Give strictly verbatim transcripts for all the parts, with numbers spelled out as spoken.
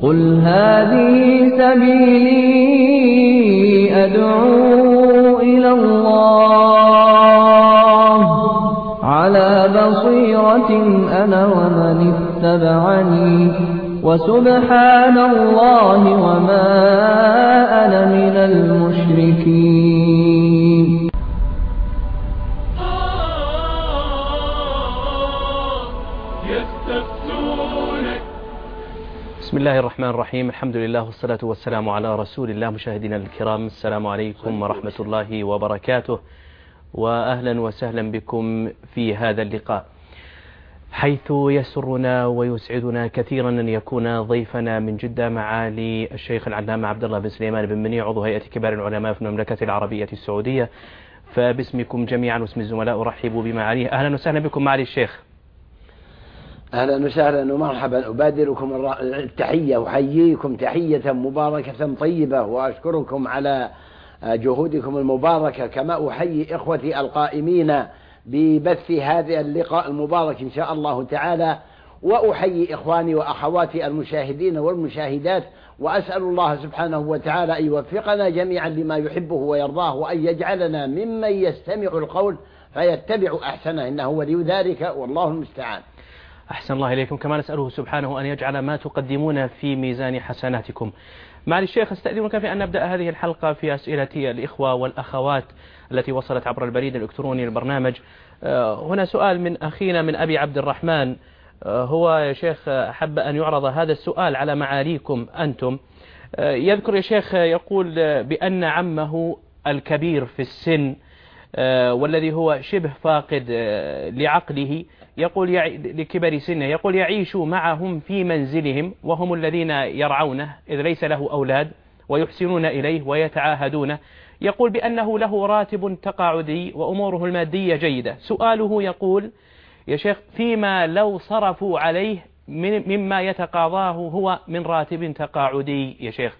قل هذه سبيلي أدعو إلى الله على بصيرة أنا ومن اتبعني وسبحان الله وما أنا من المشركين. بسم الله الرحمن الرحيم. الحمد لله والصلاة والسلام على رسول الله. مشاهدينا الكرام، السلام عليكم ورحمة الله وبركاته، وأهلا وسهلا بكم في هذا اللقاء، حيث يسرنا ويسعدنا كثيرا أن يكون ضيفنا من جدة معالي الشيخ العلامة عبد الله بن سليمان بن منيع، عضو هيئة كبار العلماء في المملكة العربية السعودية. فباسمكم جميعا واسم الزملاء أرحب بمعاليه. أهلا وسهلا بكم معالي الشيخ. أهلا وسهلا ومرحبا. أبادركم التحية وحييكم تحية مباركة طيبة، وأشكركم على جهودكم المباركة، كما أحيي إخوتي القائمين ببث هذا اللقاء المبارك إن شاء الله تعالى، وأحيي إخواني وأخواتي المشاهدين والمشاهدات، وأسأل الله سبحانه وتعالى أن يوفقنا جميعا لما يحبه ويرضاه، وأن يجعلنا ممن يستمع القول فيتبع أحسنه، إنه ولي ذلك والله المستعان. أحسن الله إليكم. كما نسأله سبحانه أن يجعل ما تقدمون في ميزان حسناتكم. معالي الشيخ، استأذنك في أن نبدأ هذه الحلقة في أسئلة الإخوة والأخوات التي وصلت عبر البريد الإلكتروني للبرنامج. هنا سؤال من أخينا من أبي عبد الرحمن. هو يا شيخ حب أن يعرض هذا السؤال على معاليكم أنتم. يذكر يا شيخ، يقول بأن عمه الكبير في السن والذي هو شبه فاقد لعقله، يقول يعي لكبر سنه، يقول يعيش معهم في منزلهم وهم الذين يرعونه إذ ليس له أولاد، ويحسنون إليه ويتعاهدونه. يقول بأنه له راتب تقاعدي وأموره المادية جيدة. سؤاله يقول يا شيخ، فيما لو صرفوا عليه مما يتقاضاه هو من راتب تقاعدي يا شيخ.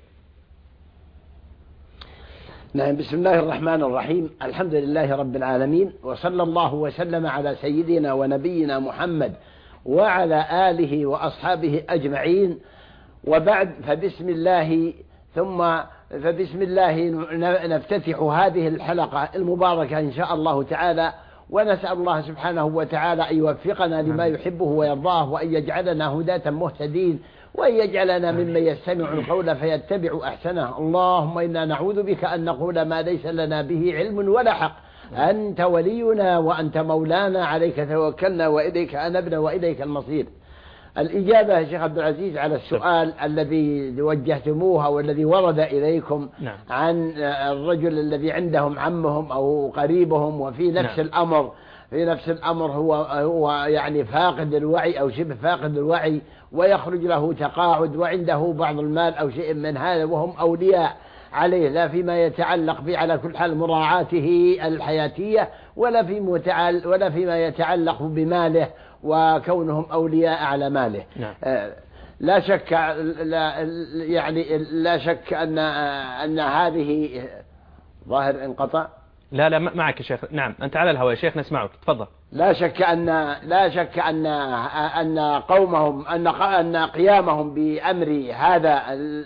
نعم. بسم الله الرحمن الرحيم. الحمد لله رب العالمين، وصلى الله وسلم على سيدنا ونبينا محمد وعلى آله وأصحابه أجمعين، وبعد، فبسم الله ثم فبسم الله نفتتح هذه الحلقة المباركة إن شاء الله تعالى، ونسأل الله سبحانه وتعالى أن يوفقنا لما يحبه ويرضاه، وأن يجعلنا هداة مهتدين، وأن يجعلنا ممن يستمع القول فيتبع أحسنه. اللهم إنا نعوذ بك أن نقول ما ليس لنا به علم ولا حق. أنت ولينا وأنت مولانا، عليك توكلنا وإليك أنبنا وإليك المصير. الإجابة يا شيخ عبد العزيز على السؤال الذي وجهتموها والذي ورد إليكم نعم. عن الرجل الذي عندهم عمهم أو قريبهم وفي نفس نعم. الأمر في نفس الأمر هو هو يعني فاقد الوعي أو شبه فاقد الوعي، ويخرج له تقاعد وعنده بعض المال أو شيء من هذا، وهم أولياء عليه، لا فيما يتعلق به على كل حال مراعاته الحياتية، ولا في متعل ولا فيما يتعلق بماله وكونهم أولياء على ماله. نعم. آه لا شك لا يعني لا شك أن أن هذه ظاهر انقطع. لا لا معك يا شيخ. نعم أنت على الهواء يا شيخ، نسمعك، تفضل. لا شك أن لا شك أن أن قومهم أن أن قيامهم بأمر هذا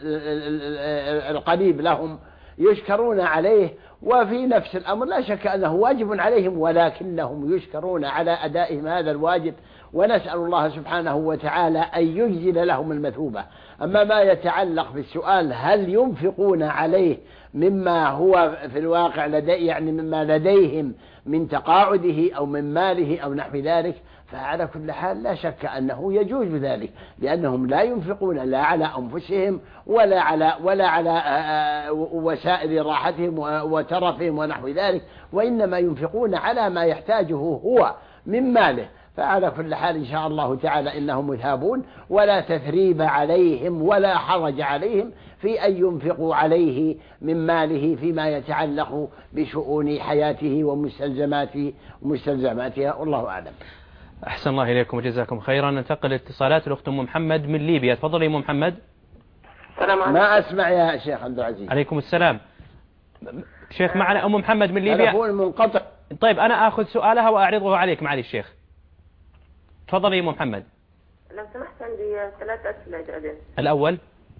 القريب لهم يشكرون عليه، وفي نفس الأمر لا شك أنه واجب عليهم، ولكنهم يشكرون على أدائهم هذا الواجب، ونسأل الله سبحانه وتعالى أن يجزل لهم المثوبة. أما ما يتعلق بالسؤال هل ينفقون عليه مما هو في الواقع لدي يعني مما لديهم من تقاعده أو من ماله أو نحو ذلك، فعلى كل حال لا شك أنه يجوز ذلك، لأنهم لا ينفقون لا على أنفسهم ولا على ولا على وسائل راحتهم وترفهم ونحو ذلك، وإنما ينفقون على ما يحتاجه هو من ماله. فعلى كل حال إن شاء الله تعالى إنهم مثابون، ولا تثريب عليهم ولا حرج عليهم في أن ينفقوا عليه من ماله فيما يتعلق بشؤون حياته ومستلزماته ومستلزماتها، والله أعلم. أحسن الله إليكم وجزاكم خيرا. ننتقل لاتصالات الأخت أم محمد من ليبيا. تفضلي أم محمد. السلام عليكم. ما أسمع يا شيخ عبد العزيز. عليكم السلام. شيخ معنا أم محمد من ليبيا. تلفون منقطع. طيب أنا أخذ سؤالها وأعرضه عليك معالي الشيخ. تفضلي يا أم محمد. لو سمحت عندي ثلاث أسئلة جاهزين. الأول.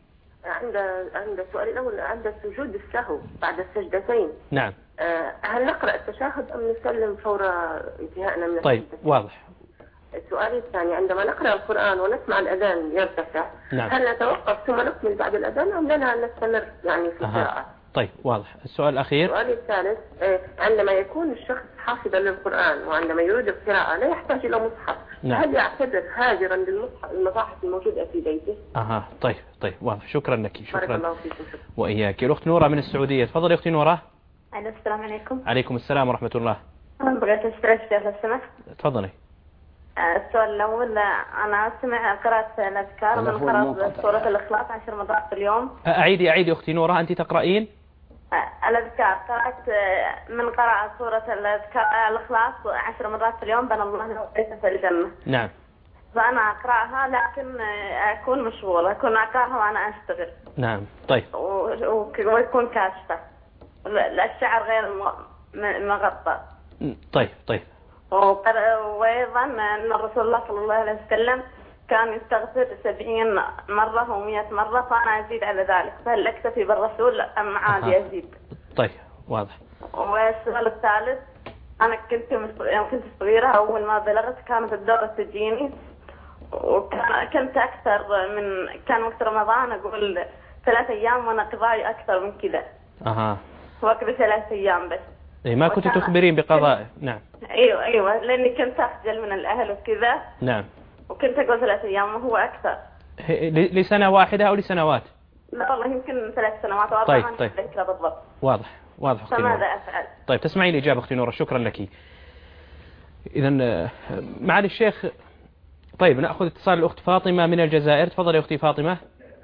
عند عند السؤال الأول عند السجود السهو بعد السجدتين. نعم. هل نقرأ التشهد أم نسلم فور انتهائنا من طيب السجدتين؟ واضح. السؤال الثاني عندما نقرأ القرآن ونسمع الأذان يرتفع، نعم. هل نتوقف ثم نكمل بعد الأذان أم لنا أن نستمر يعني في القراءة؟ طيب واضح. السؤال الأخير. السؤال الثالث، عندما يكون الشخص حافظا للقرآن وعندما يريد القراءة لا يحتاج إلى مصحف، نعم. هل يعتبر هاجرا للمصاحف الموجودة في بيته؟ أها طيب طيب واضح. شكرا لك. شكرا. بارك الله فيكم. وإياك. الأخت نورة من السعودية، تفضلي أختي نورة. السلام عليكم. عليكم السلام ورحمة الله. بغيت أسأل الشيخ لو سمحت. تفضلي. السؤال الأول، أنا أسمع قراءة الأذكار من قراءة سورة الإخلاص عشر مرات في اليوم. أعيدي أعيدي أختي نورة، أنت تقرأين؟ الأذكار قرأت من قراءة سورة الأذكار الإخلاص عشر مرات في اليوم بنى الله له بيتا في الجنة. نعم. فأنا أقرأها لكن أكون مشغولة، أكون أقرأها وأنا أشتغل. نعم. طيب. ويكون كاشفة، الشعر غير مغطى. طيب طيب. وأيضا أن الرسول الله صلى الله عليه وسلم كان يستغفر سبعين مرة ومئة مرة، فأنا أزيد على ذلك، فهل أكتفي بالرسول أم عادي أزيد؟ طيب واضح. والسؤال الثالث، أنا كنت يوم كنت صغيرة أول ما بلغت كانت الدورة تجيني، وكنت أكثر من كان وقت رمضان أقول ثلاث أيام وأنا قضائي أكثر من كذا. أها. وقت ثلاث أيام بس. إيه ما كنت تخبرين بقضائه. نعم. أيوة أيوة لأني كنت أخجل من الأهل وكذا. نعم. وكنت أقول ثلاث أيام وهو أكثر. لسنة واحدة أو لسنوات؟ لا والله يمكن ثلاث سنوات أو طيب أربع. طيب. بالضبط. واضح واضح. فماذا أفعل؟ طيب تسمعين الإجابة أختي نورة، شكرا لك. إذن معالي الشيخ، طيب نأخذ اتصال الأخت فاطمة من الجزائر. تفضلي أختي فاطمة.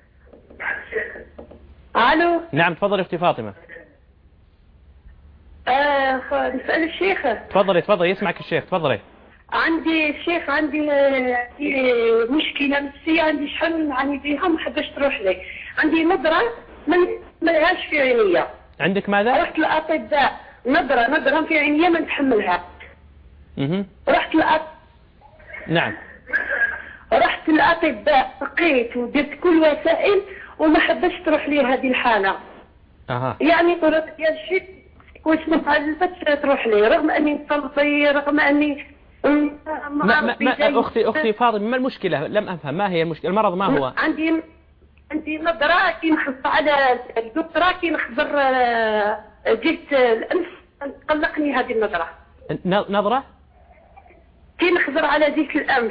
ألو. نعم تفضلي أختي فاطمة. آه نسأل الشيخ. تفضلي تفضلي يسمعك الشيخ. تفضلي. عندي الشيخ عندي مشكلة نفسية، عندي شحن نعاني فيها ما حبش تروح لي. عندي نظرة ما لهاش في عينيا. عندك ماذا؟ رحت للأطباء، نظرة نظرة في عينيا ما نتحملها. اها. رحت لأط... نعم. رحت للأطباء بقيت ودرت كل وسائل وما حبش تروح لي هذه الحالة. اها. يعني طرق ديال الشيء واش ما حبش تروح لي رغم اني نصلي رغم اني ما ما ما أختي أختي فاطمة، ما المشكلة؟ لم أفهم، ما هي المشكلة؟ المرض ما هو؟ عندي عندي نظرة كي نخبر على الدكتورة كي نخبر جيت الأمس قلقني هذه النظرة. نظرة؟ كي نخبر على ذيك الأمس.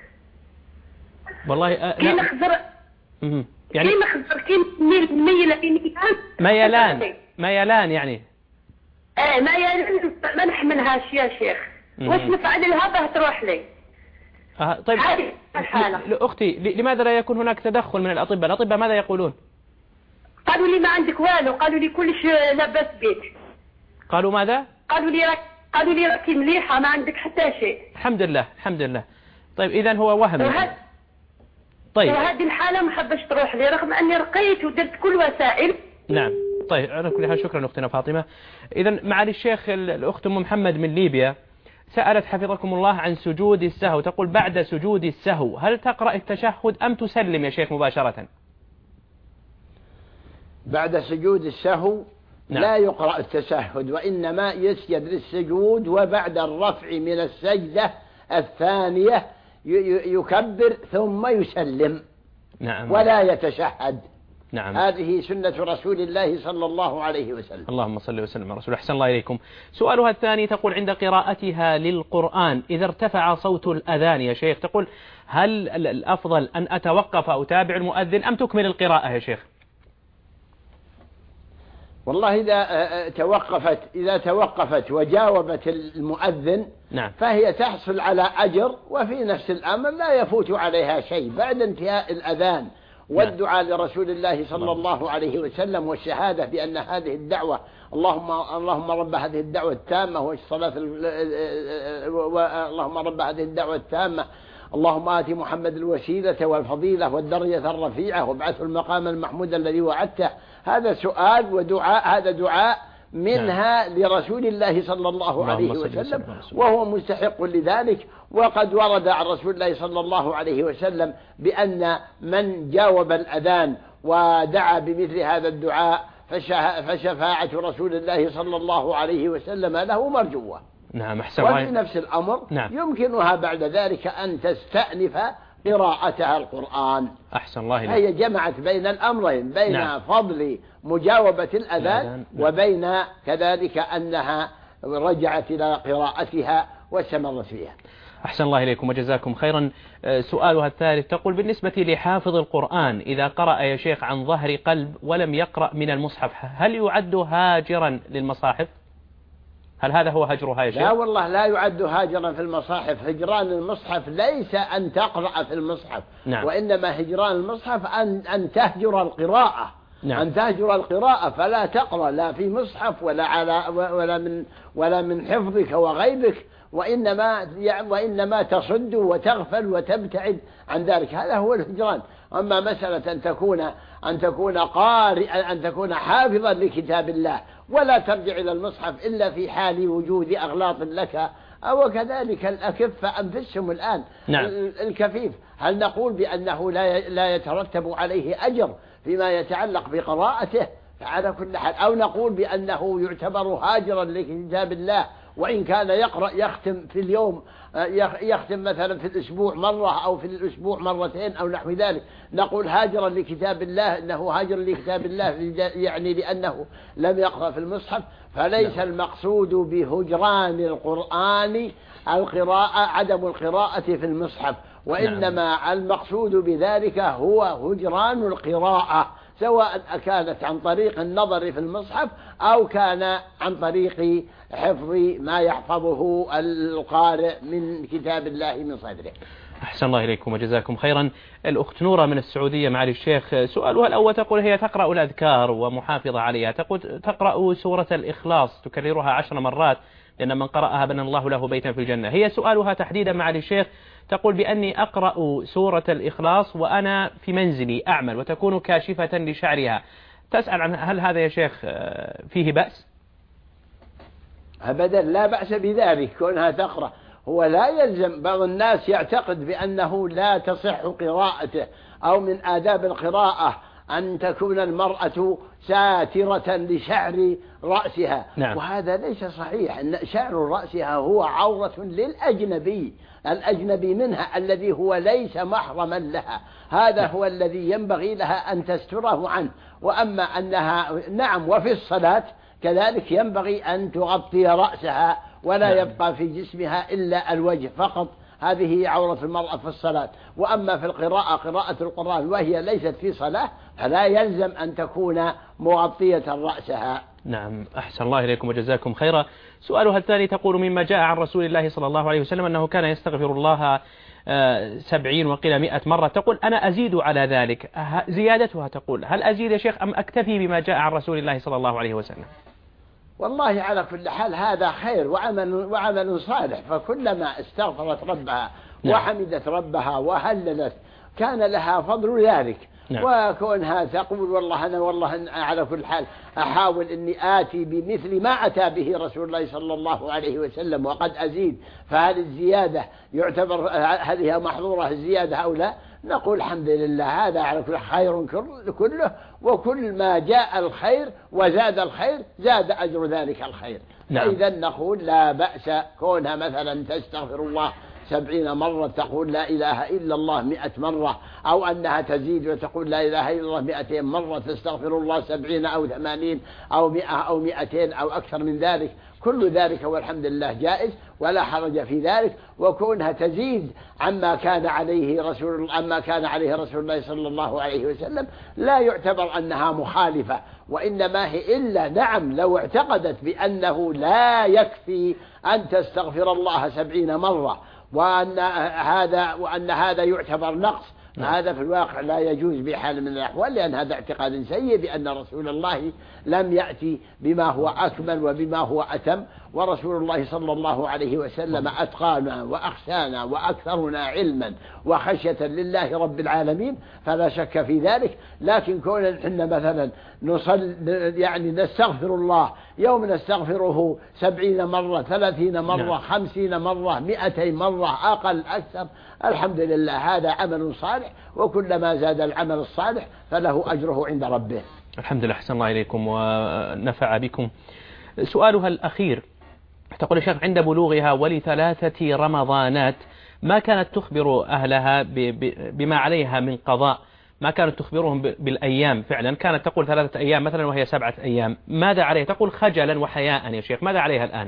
والله أه كي نخبر يعني كي نخبر كي ميلة ميلان ميلان ميلان يعني. اه ميلان ما نحملهاش يا شيخ. واش نفعل لها باه تروح لي؟ آه طيب أختي لماذا لا يكون هناك تدخل من الأطباء؟ الأطباء ماذا يقولون؟ قالوا لي ما عندك والو، قالوا لي كلش لاباس بك. قالوا ماذا؟ قالوا لي راك قالوا لي راكي مليحة ما عندك حتى شيء. الحمد لله الحمد لله. طيب إذا هو وهم. وهد... طيب. وهذه الحالة ما حبش تروح لي رغم أني رقيت ودرت كل وسائل. نعم. طيب على كل حال شكرا أختنا فاطمة. إذا معالي الشيخ الأخت أم محمد من ليبيا سألت حفظكم الله عن سجود السهو، تقول بعد سجود السهو هل تقرأ التشهد أم تسلم يا شيخ مباشرة؟ بعد سجود السهو نعم. لا يقرأ التشهد، وإنما يسجد للسجود، وبعد الرفع من السجدة الثانية يكبر ثم يسلم. نعم. ولا يتشهد. نعم. هذه سنة رسول الله صلى الله عليه وسلم. اللهم صل وسلم على رسول. أحسن الله إليكم. سؤالها الثاني تقول عند قراءتها للقرآن إذا ارتفع صوت الأذان يا شيخ، تقول هل الأفضل أن أتوقف أو أتابع المؤذن أم تكمل القراءة يا شيخ؟ والله إذا توقفت إذا توقفت وجاوبت المؤذن نعم. فهي تحصل على أجر، وفي نفس الأمر لا يفوت عليها شيء بعد انتهاء الأذان والدعاء لرسول الله صلى الله عليه وسلم والشهادة بأن هذه الدعوة اللهم اللهم رب هذه الدعوة التامة والصلاة اللهم رب هذه الدعوة التامة اللهم آت محمد الوسيلة والفضيلة والدرجة الرفيعة وابعثه المقام المحمود الذي وعدته. هذا سؤال ودعاء، هذا دعاء منها نعم. لرسول الله صلى الله عليه وسلم، وهو مستحق لذلك. وقد ورد عن رسول الله صلى الله عليه وسلم بأن من جاوب الأذان ودعا بمثل هذا الدعاء فشفاعة رسول الله صلى الله عليه وسلم له مرجوة. نعم أحسن. وفي نفس الأمر نعم. يمكنها بعد ذلك أن تستأنف قراءتها القرآن. أحسن الله إليك. هي جمعت بين الأمرين، بين نعم. فضل مجاوبة الأذان وبين كذلك أنها رجعت إلى قراءتها واستمرت فيها. أحسن الله إليكم وجزاكم خيرا. سؤالها الثالث تقول: بالنسبة لحافظ القرآن إذا قرأ يا شيخ عن ظهر قلب ولم يقرأ من المصحف، هل يعد هاجرا للمصاحف؟ هل هذا هو هجرها يا شيخ؟ لا والله لا يعد هاجرا في المصاحف. هجران المصحف ليس أن تقرأ في المصحف. نعم. وإنما هجران المصحف أن, أن تهجر القراءة. نعم. أن تهجر القراءة فلا تقرأ لا في مصحف ولا على ولا من ولا من حفظك وغيبك، وإنما وإنما تصد وتغفل وتبتعد عن ذلك. هذا هو الهجران. أما مسألة أن تكون أن تكون قارئا أن تكون حافظا لكتاب الله ولا ترجع إلى المصحف إلا في حال وجود أغلاط لك، أو كذلك الأكفة أنفسهم الآن. نعم. الكفيف هل نقول بأنه لا لا يترتب عليه أجر فيما يتعلق بقراءته على كل حال، أو نقول بأنه يعتبر هاجرا لكتاب الله وإن كان يقرأ يختم في اليوم يختم مثلا في الأسبوع مرة أو في الأسبوع مرتين أو نحو ذلك، نقول هاجرا لكتاب الله إنه هاجر لكتاب الله يعني لأنه لم يقرأ في المصحف. فليس نعم. المقصود بهجران القرآن القراءة عدم القراءة في المصحف، وإنما نعم. المقصود بذلك هو هجران القراءة، سواء كانت عن طريق النظر في المصحف أو كان عن طريق حفظ ما يحفظه القارئ من كتاب الله من صدره. أحسن الله إليكم وجزاكم خيرا. الأخت نورة من السعودية معالي الشيخ، سؤالها الأول تقول هي تقرأ الأذكار ومحافظة عليها، تقول تقرأ سورة الإخلاص تكررها عشر مرات لأن من قرأها بنى الله له بيتا في الجنة. هي سؤالها تحديدا معالي الشيخ تقول بأني أقرأ سورة الإخلاص وأنا في منزلي أعمل وتكون كاشفة لشعرها، تسأل عن هل هذا يا شيخ فيه بأس؟ أبدا لا بأس بذلك كونها تقرأ. هو لا يلزم، بعض الناس يعتقد بأنه لا تصح قراءته أو من آداب القراءة أن تكون المرأة ساترة لشعر رأسها. نعم. وهذا ليس صحيح. أن شعر رأسها هو عورة للأجنبي الأجنبي منها الذي هو ليس محرما لها، هذا نعم. هو الذي ينبغي لها أن تستره عنه. وأما أنها نعم وفي الصلاة كذلك ينبغي أن تغطي رأسها ولا نعم. يبقى في جسمها إلا الوجه فقط، هذه عورة المرأة في الصلاة. وأما في القراءة قراءة القرآن وهي ليست في صلاة فلا يلزم أن تكون مغطية رأسها. نعم أحسن الله إليكم وجزاكم خيرا. سؤالها الثاني تقول مما جاء عن رسول الله صلى الله عليه وسلم أنه كان يستغفر الله سبعين وقيل مئة مرة، تقول أنا أزيد على ذلك، زيادتها تقول هل أزيد يا شيخ أم أكتفي بما جاء عن رسول الله صلى الله عليه وسلم؟ والله على كل حال هذا خير وعمل, وعمل صالح، فكلما استغفرت ربها نعم. وحمدت ربها وهللت كان لها فضل ذلك. نعم. وكونها تقول والله أنا والله على كل حال أحاول أني آتي بمثل ما أتى به رسول الله صلى الله عليه وسلم وقد أزيد، فهل الزيادة يعتبر هذه محظورة الزيادة أو لا؟ نقول الحمد لله هذا على كل خير كله، وكل ما جاء الخير وزاد الخير زاد أجر ذلك الخير. نعم. إذا نقول لا بأس كونها مثلا تستغفر الله سبعين مرة تقول لا إله إلا الله مئة مرة، أو أنها تزيد وتقول لا إله إلا الله مئتين مرة، تستغفر الله سبعين أو ثمانين أو مئة أو مئتين أو أكثر من ذلك، كل ذلك والحمد لله جائز ولا حرج في ذلك. وكونها تزيد عما كان عليه رسول عما كان عليه رسول الله صلى الله عليه وسلم لا يعتبر أنها مخالفة، وإنما هي إلا نعم لو اعتقدت بأنه لا يكفي أن تستغفر الله سبعين مرة وأن هذا وأن هذا يعتبر نقص، هذا في الواقع لا يجوز بحال من الأحوال، لأن هذا اعتقاد سيء بأن رسول الله لم يأتي بما هو أكمل وبما هو أتم، ورسول الله صلى الله عليه وسلم أتقانا وأخشانا وأكثرنا علما وخشية لله رب العالمين، فلا شك في ذلك. لكن كون إحنا مثلا نصل يعني نستغفر الله يوم نستغفره سبعين مرة ثلاثين مرة خمسين مرة مئتين مرة أقل أكثر، الحمد لله هذا عمل صالح الصالح، وكلما زاد العمل الصالح فله أجره عند ربه. الحمد لله، أحسن الله إليكم ونفع بكم. سؤالها الأخير تقول الشيخ: عند بلوغها ولثلاثة رمضانات ما كانت تخبر أهلها بما عليها من قضاء، ما كانت تخبرهم بالأيام، فعلا كانت تقول ثلاثة أيام مثلا وهي سبعة أيام، ماذا عليها؟ تقول خجلا وحياء يا شيخ، ماذا عليها الآن؟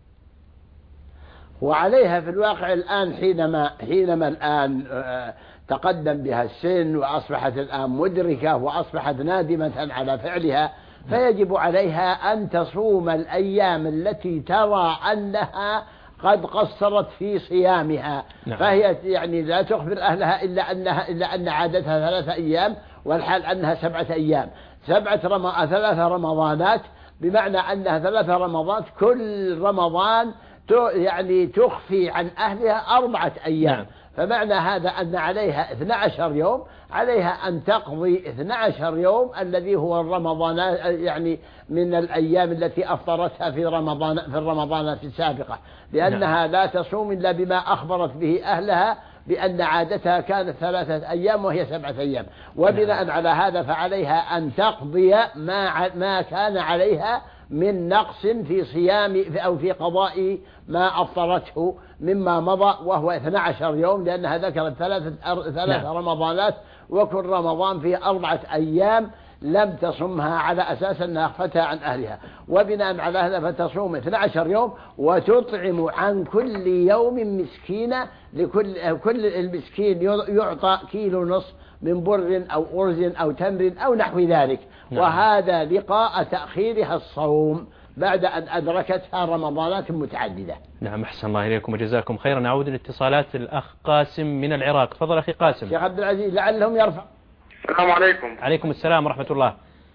وعليها في الواقع الآن حينما حينما الآن تقدم بها السن وأصبحت الآن مدركة وأصبحت نادمة على فعلها، فيجب عليها أن تصوم الأيام التي ترى أنها قد قصرت في صيامها. نعم. فهي يعني لا تخبر أهلها إلا أنها إلا أن عادتها ثلاثة أيام والحال أنها سبعة أيام، سبعة رم... ثلاثة رمضانات، بمعنى أنها ثلاثة رمضانات كل رمضان يعني تخفي عن أهلها أربعة أيام. نعم. فمعنى هذا أن عليها اثني عشر يوم، عليها أن تقضي اثني عشر يوم الذي هو الرمضان، يعني من الأيام التي أفطرتها في رمضان في الرمضانات السابقة، لأنها لا تصوم إلا بما أخبرت به أهلها بأن عادتها كانت ثلاثة أيام وهي سبعة أيام. وبناء على هذا فعليها أن تقضي ما ما كان عليها من نقص في صيام أو في قضاء ما أفطرته مما مضى، وهو اثني عشر يوم، لأنها ذكرت ثلاثة ثلاث رمضانات وكل رمضان فيه أربعة أيام لم تصمها على أساس أنها أخفتها عن أهلها. وبناء على هذا فتصوم اثني عشر يوم وتطعم عن كل يوم مسكينة، لكل كل المسكين يعطى كيلو نصف من بر أو أرز أو تمر أو نحو ذلك. نعم. وهذا لقاء تأخيرها الصوم بعد أن أدركتها رمضانات متعددة. نعم، أحسن الله إليكم وجزاكم خيرا. نعود لاتصالات الأخ قاسم من العراق. تفضل أخي قاسم. شيخ عبد العزيز لعلهم يرفع. السلام عليكم. عليكم السلام ورحمة الله.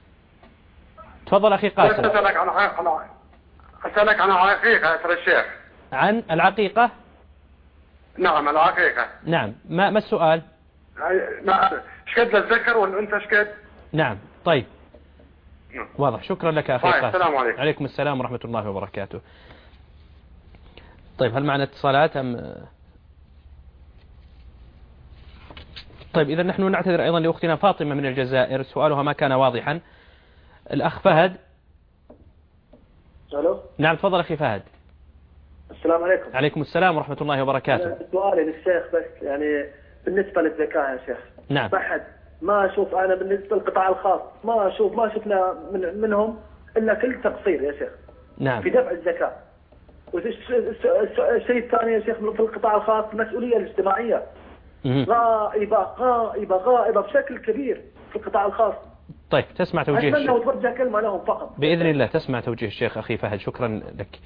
تفضل أخي قاسم. أسألك عن أسألك عن العقيقة يا الشيخ. عن العقيقة؟ نعم العقيقة. نعم، ما ما السؤال؟ شكد للذكر والأنثى شكد؟ نعم، طيب واضح. شكرا لك أخي قاسم. السلام عليكم. عليكم السلام ورحمة الله وبركاته. طيب، هل معنا اتصالات أم؟ طيب، إذا نحن نعتذر أيضا لأختنا فاطمة من الجزائر، سؤالها ما كان واضحا. الأخ فهد. ألو. نعم، تفضل أخي فهد. السلام عليكم. عليكم السلام ورحمة الله وبركاته. سؤالي للشيخ بس يعني بالنسبة للزكاة يا شيخ. نعم. بحد ما أشوف أنا بالنسبة للقطاع الخاص ما أشوف ما شفنا من منهم إلا كل تقصير يا شيخ. نعم. في دفع الزكاة. والشيء الثاني يا شيخ في القطاع الخاص المسؤولية الاجتماعية غائبة غائبة غائبة بشكل كبير في القطاع الخاص. طيب، تسمع توجيه الشيخ. أتمنى وتوجه كلمة لهم فقط بإذن الله. تسمع توجيه الشيخ أخي فهد، شكرا لك.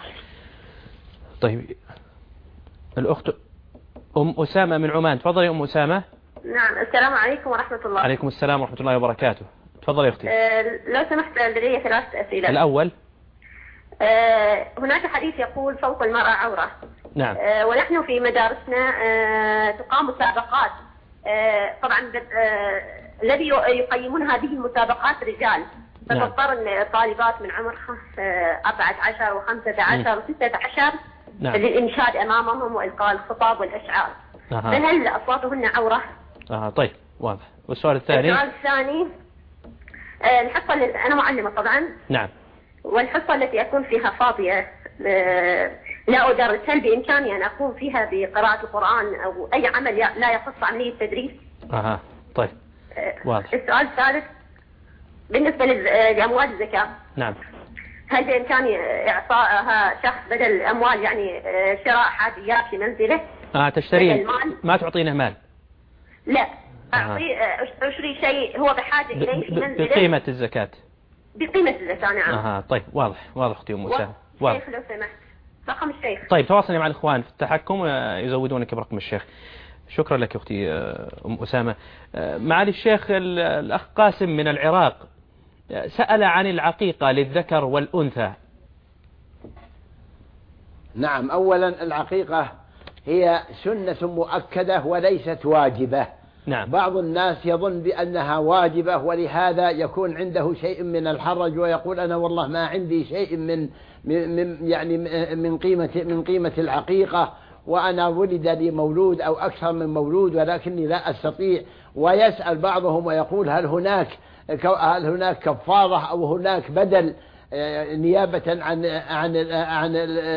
طيب، الأخت أم أسامة من عمان. تفضلي أم أسامة. نعم، السلام عليكم ورحمة الله. عليكم السلام ورحمة الله وبركاته. تفضلي يا أختي. أه لو سمحت لدي ثلاثة أسئلة. الأول، أه هناك حديث يقول فوق المرأة عورة. نعم. أه ونحن في مدارسنا أه تقام مسابقات، أه طبعا أه الذي يقيمون هذه المسابقات رجال، فتضطر أن الطالبات من عمر أربعة عشر وخمسة عشر وستة عشر نعم. للإنشاد أمامهم وإلقاء الخطاب والأشعار. أه. فهل أصواتهن عورة؟ آه طيب، واضح. والسؤال الثاني؟ السؤال الثاني، أه الحصة اللي أنا معلمة طبعا. نعم. والحصة التي أكون فيها فاضية لا أدرس، هل بإمكاني أن أقوم فيها بقراءة القرآن أو أي عمل لا يخص عملية التدريس؟ أها طيب، واضح. السؤال الثالث بالنسبة لأموال الزكاة. نعم. هل بإمكاني إعطائها شخص بدل الأموال، يعني شراء حاجيات في منزله؟ آه تشترين، ما تعطينه مال؟ لا، أعطي أشتري شيء هو بحاجة إليه في منزله بقيمة الزكاة. بقيمة الزكاة. نعم. اها طيب، واضح واضح اختي ام اسامه. واضح. شيخ لو سمحت رقم الشيخ. طيب، تواصلي مع الاخوان في التحكم يزودونك برقم الشيخ. شكرا لك اختي ام اسامه. معالي الشيخ، الاخ قاسم من العراق سأل عن العقيقة للذكر والانثى. نعم، اولا العقيقة هي سنة مؤكدة وليست واجبة. نعم. بعض الناس يظن بأنها واجبة، ولهذا يكون عنده شيء من الحرج ويقول أنا والله ما عندي شيء من من يعني من قيمة من قيمة العقيقة، وأنا ولد لي مولود أو أكثر من مولود ولكني لا أستطيع، ويسأل بعضهم ويقول هل هناك هل هناك كفارة أو هناك بدل نيابة عن عن عن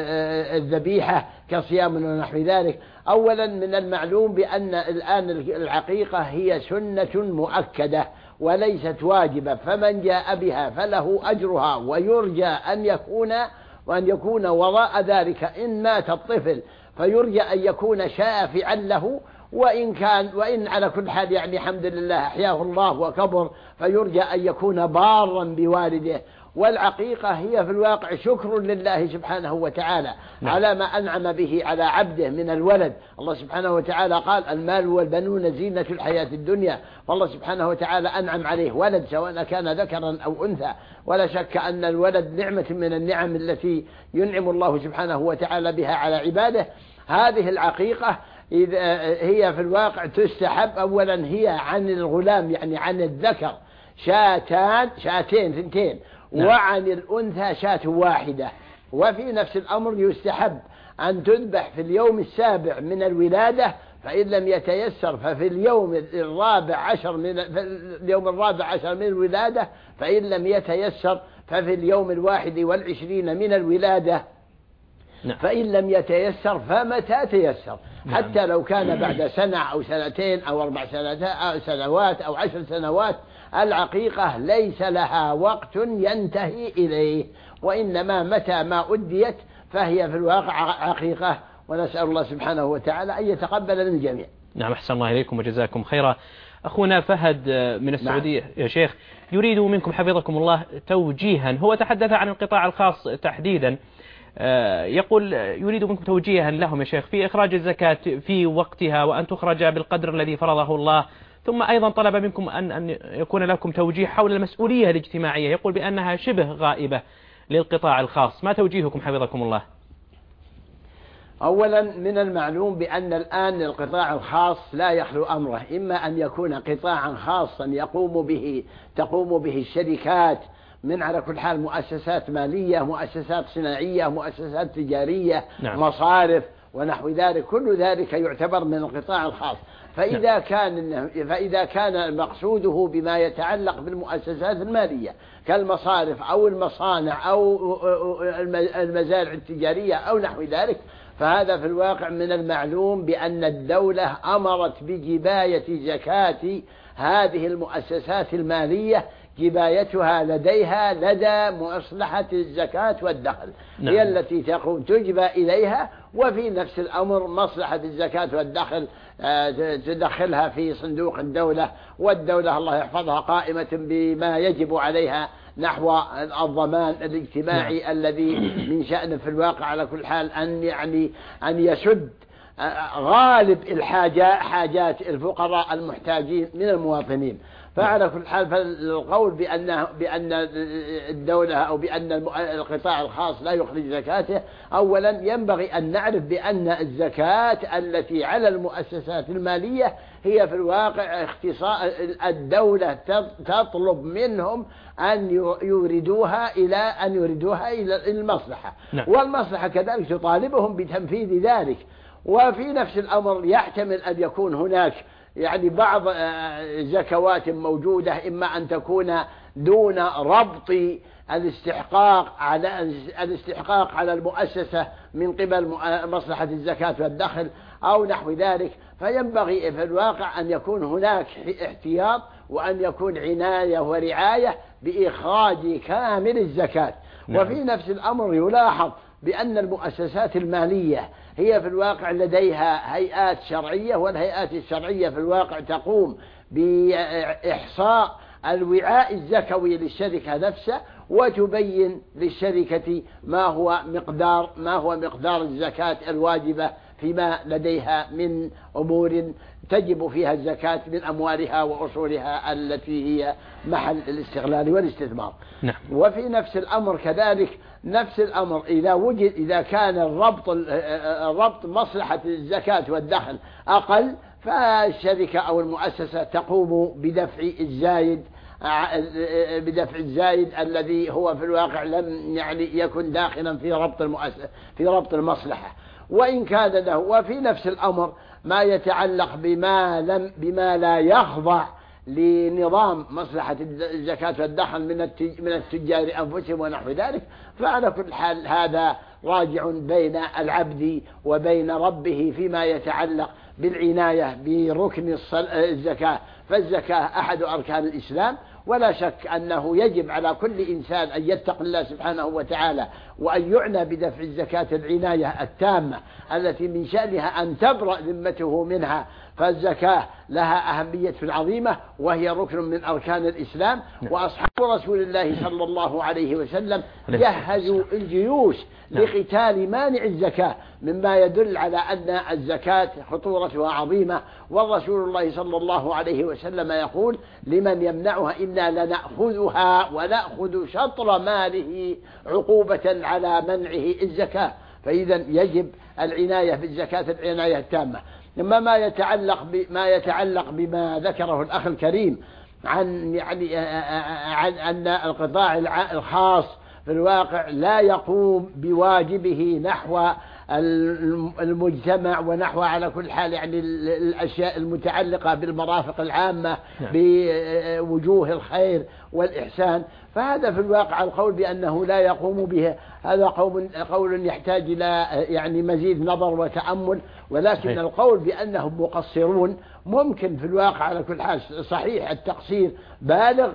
الذبيحة كصيام ونحو ذلك. أولا من المعلوم بأن الآن العقيقة هي سنة مؤكدة وليست واجبة، فمن جاء بها فله أجرها، ويرجى أن يكون وأن يكون وراء ذلك إن مات الطفل فيرجى أن يكون شافعا له، وإن كان وإن على كل حال يعني الحمد لله أحياه الله وكبر فيرجى أن يكون بارا بوالده. والعقيقة هي في الواقع شكر لله سبحانه وتعالى على ما أنعم به على عبده من الولد. الله سبحانه وتعالى قال المال والبنون زينة الحياة الدنيا، والله سبحانه وتعالى أنعم عليه ولد سواء كان ذكرا أو أنثى، ولا شك أن الولد نعمة من النعم التي ينعم الله سبحانه وتعالى بها على عباده. هذه العقيقة إذا هي في الواقع تستحب، أولا هي عن الغلام يعني عن الذكر شاتان شاتين ثنتين، نعم. وعن الأنثى شاة واحدة. وفي نفس الأمر يستحب أن تذبح في اليوم السابع من الولادة، فإن لم يتيسر ففي اليوم الرابع عشر من اليوم الرابع عشر من الولادة، فإن لم يتيسر ففي اليوم الواحد والعشرين من الولادة، نعم. فإن لم يتيسر فمتى تيسر، نعم. حتى لو كان بعد سنة أو سنتين أو أربع سنوات أو عشر سنوات، العقيقة ليس لها وقت ينتهي إليه، وإنما متى ما أديت فهي في الواقع عقيقة، ونسأل الله سبحانه وتعالى أن يتقبل من الجميع. نعم، أحسن الله إليكم وجزاكم خيرا. أخونا فهد من السعودية، نعم. يا شيخ يريد منكم حفظكم الله توجيها، هو تحدث عن القطاع الخاص تحديدا، يقول يريد منكم توجيها لهم يا شيخ في إخراج الزكاة في وقتها وأن تخرج بالقدر الذي فرضه الله، ثم أيضا طلب منكم أن أن يكون لكم توجيه حول المسؤولية الاجتماعية، يقول بأنها شبه غائبة للقطاع الخاص، ما توجيهكم حفظكم الله؟ أولا من المعلوم بأن الآن القطاع الخاص لا يخلو أمره، إما أن يكون قطاعا خاصا يقوم به تقوم به الشركات من على كل حال مؤسسات مالية، مؤسسات صناعية، مؤسسات تجارية، نعم. مصارف ونحو ذلك، كل ذلك يعتبر من القطاع الخاص. فإذا نعم. كان فإذا كان مقصوده بما يتعلق بالمؤسسات المالية كالمصارف أو المصانع أو المزارع التجارية أو نحو ذلك، فهذا في الواقع من المعلوم بأن الدولة أمرت بجباية زكاة هذه المؤسسات المالية، جبايتها لديها لدى مصلحة الزكاة والدخل، نعم. هي التي تقوم تجبى إليها، وفي نفس الأمر مصلحة الزكاة والدخل تدخلها في صندوق الدولة، والدولة الله يحفظها قائمة بما يجب عليها نحو الضمان الاجتماعي، نعم. الذي من شأنه في الواقع على كل حال أن يعني أن يسد غالب الحاجات حاجات الفقراء المحتاجين من المواطنين. فعلى كل حال فالقول بأن بأن الدولة أو بأن القطاع الخاص لا يخرج زكاته، أولا ينبغي أن نعرف بأن الزكاة التي على المؤسسات المالية هي في الواقع اختصاص الدولة تطلب منهم أن يوردوها إلى أن يوردوها إلى المصلحة، نعم. والمصلحة كذلك تطالبهم بتنفيذ ذلك. وفي نفس الأمر يحتمل أن يكون هناك يعني بعض زكوات موجودة، إما أن تكون دون ربط الاستحقاق على الاستحقاق على المؤسسة من قبل مصلحة الزكاة والدخل أو نحو ذلك، فينبغي في الواقع أن يكون هناك احتياط وأن يكون عناية ورعاية بإخراج كامل الزكاة، نعم. وفي نفس الأمر يلاحظ بأن المؤسسات المالية هي في الواقع لديها هيئات شرعية، والهيئات الشرعية في الواقع تقوم بإحصاء الوعاء الزكوي للشركة نفسها، وتبين للشركة ما هو مقدار ما هو مقدار الزكاة الواجبة فيما لديها من أمور تجب فيها الزكاة من أموالها وأصولها التي هي محل الاستغلال والاستثمار، نعم. وفي نفس الأمر كذلك نفس الأمر إذا وجد إذا كان الربط الربط مصلحة الزكاة والدخل أقل، فالشركة أو المؤسسة تقوم بدفع الزايد بدفع الزايد الذي هو في الواقع لم يعني يكن داخلا في ربط المؤسسة في ربط المصلحة. وإن كان له. وفي نفس الأمر ما يتعلق بما لم بما لا يخضع لنظام مصلحة الزكاة والدخل من من التجار أنفسهم ونحو ذلك، فعلى كل حال هذا راجع بين العبد وبين ربه فيما يتعلق بالعناية بركن الزكاة. فالزكاة أحد أركان الإسلام، ولا شك أنه يجب على كل إنسان أن يتقي الله سبحانه وتعالى وأن يعنى بدفع الزكاة العناية التامة التي من شأنها أن تبرأ ذمته منها. فالزكاة لها أهمية عظيمة وهي ركن من أركان الإسلام. وأصحاب رسول الله صلى الله عليه وسلم جهزوا الجيوش لقتال مانع الزكاة، مما يدل على أن الزكاة خطورتها عظيمة. والرسول الله صلى الله عليه وسلم يقول لمن يمنعها إنا لنأخذها ونأخذ شطر ماله عقوبة على منعه الزكاة. فإذا يجب العناية بالزكاة العناية التامة. أما ما يتعلق بما يتعلق بما ذكره الأخ الكريم عن يعني عن أن القطاع الخاص في الواقع لا يقوم بواجبه نحو المجتمع ونحو على كل حال يعني الأشياء المتعلقة بالمرافق العامة بوجوه الخير والإحسان، فهذا في الواقع القول بأنه لا يقوم به هذا قول قول يحتاج إلى يعني مزيد نظر وتأمل. ولكن صحيح. القول بأنهم مقصرون ممكن في الواقع على كل حال صحيح، التقصير بالغ،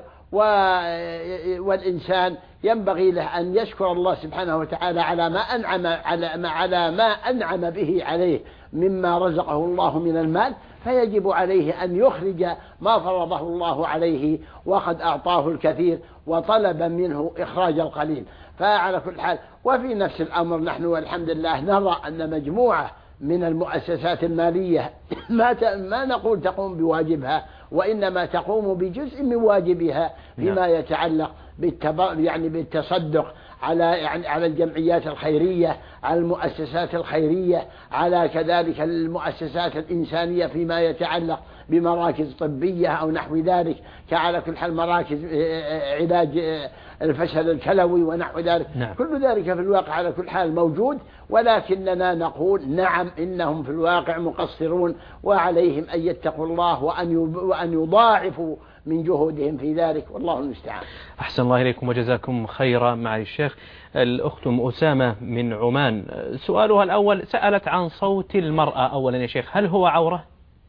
والإنسان ينبغي له أن يشكر الله سبحانه وتعالى على ما أنعم على ما على ما أنعم به عليه مما رزقه الله من المال، فيجب عليه أن يخرج ما فرضه الله عليه وقد أعطاه الكثير وطلب منه إخراج القليل. فعلى كل حال وفي نفس الأمر نحن والحمد لله نرى أن مجموعة من المؤسسات المالية ما ما نقول تقوم بواجبها، وإنما تقوم بجزء من واجبها فيما يتعلق يعني بالتصدق على يعني على الجمعيات الخيرية، على المؤسسات الخيرية، على كذلك المؤسسات الإنسانية فيما يتعلق بمراكز طبية أو نحو ذلك، كعلى كل حال مراكز علاج الفشل الكلوي ونحو ذلك. نعم. كل ذلك في الواقع على كل حال موجود، ولكننا نقول نعم إنهم في الواقع مقصرون وعليهم أن يتقوا الله وأن وأن يضاعفوا من جهودهم في ذلك، والله المستعان. أحسن الله إليكم وجزاكم خيرا. معي الشيخ الأخت أسامة من عمان، سؤالها الأول سألت عن صوت المرأة. أولا يا شيخ، هل هو عورة؟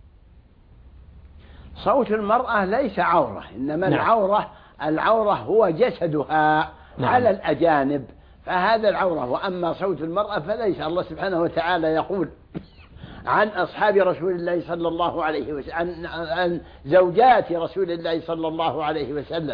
صوت المرأة ليس عورة، إنما نعم. العورة العورة هو جسدها نعم. على الأجانب، فهذا العورة. وأما صوت المرأة فليس. الله سبحانه وتعالى يقول عن أصحاب رسول الله صلى الله عليه وسلم عن, عن زوجات رسول الله صلى الله عليه وسلم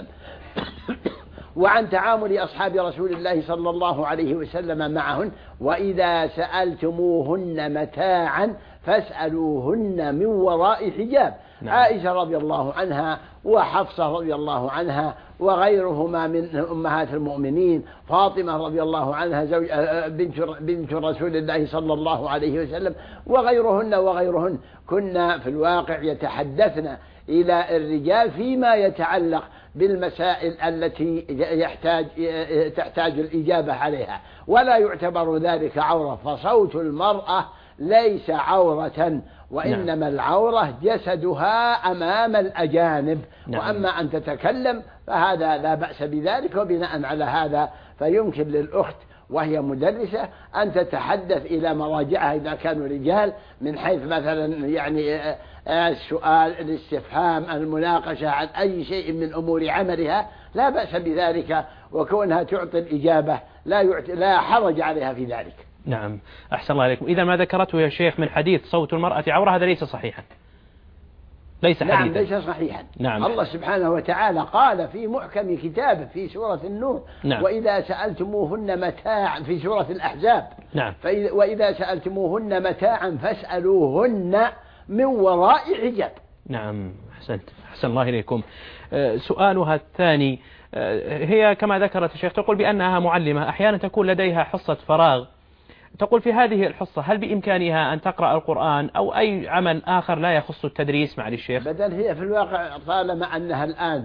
وعن تعامل أصحاب رسول الله صلى الله عليه وسلم معهن: وإذا سألتموهن متاعا فاسألوهن من وراء حجاب. نعم. عائشة رضي الله عنها وحفصة رضي الله عنها وغيرهما من أمهات المؤمنين، فاطمة رضي الله عنها زوج بنت بنت رسول الله صلى الله عليه وسلم، وغيرهن وغيرهن كنا في الواقع يتحدثن إلى الرجال فيما يتعلق بالمسائل التي يحتاج تحتاج الإجابة عليها، ولا يعتبر ذلك عورة. فصوت المرأة ليس عورة، وإنما نعم. العورة جسدها أمام الأجانب. نعم. وأما أن تتكلم فهذا لا بأس بذلك. وبناء على هذا فيمكن للأخت وهي مدرسة أن تتحدث إلى مراجعها إذا كانوا رجال، من حيث مثلا يعني السؤال، الاستفهام، المناقشة عن أي شيء من أمور عملها، لا بأس بذلك، وكونها تعطي الإجابة لا يعطي لا حرج عليها في ذلك. نعم. أحسن الله عليكم. إذا ما ذكرته يا شيخ من حديث صوت المرأة عورة هذا ليس صحيحا، ليس حديثا. نعم ليس صحيحا. نعم. الله سبحانه وتعالى قال في محكم كتابه في سورة النور: نعم. وإذا سألتموهن متاعا، في سورة الأحزاب. نعم. وإذا سألتموهن متاعا فاسألوهن من وراء حجاب. نعم. أحسنت. أحسن الله إليكم. سؤالها الثاني، هي كما ذكرت الشيخ تقول بأنها معلمة، أحيانا تكون لديها حصة فراغ، تقول في هذه الحصة هل بإمكانها أن تقرأ القرآن أو أي عمل آخر لا يخص التدريس مع الشيخ؟ بدل هي في الواقع طالما أنها الآن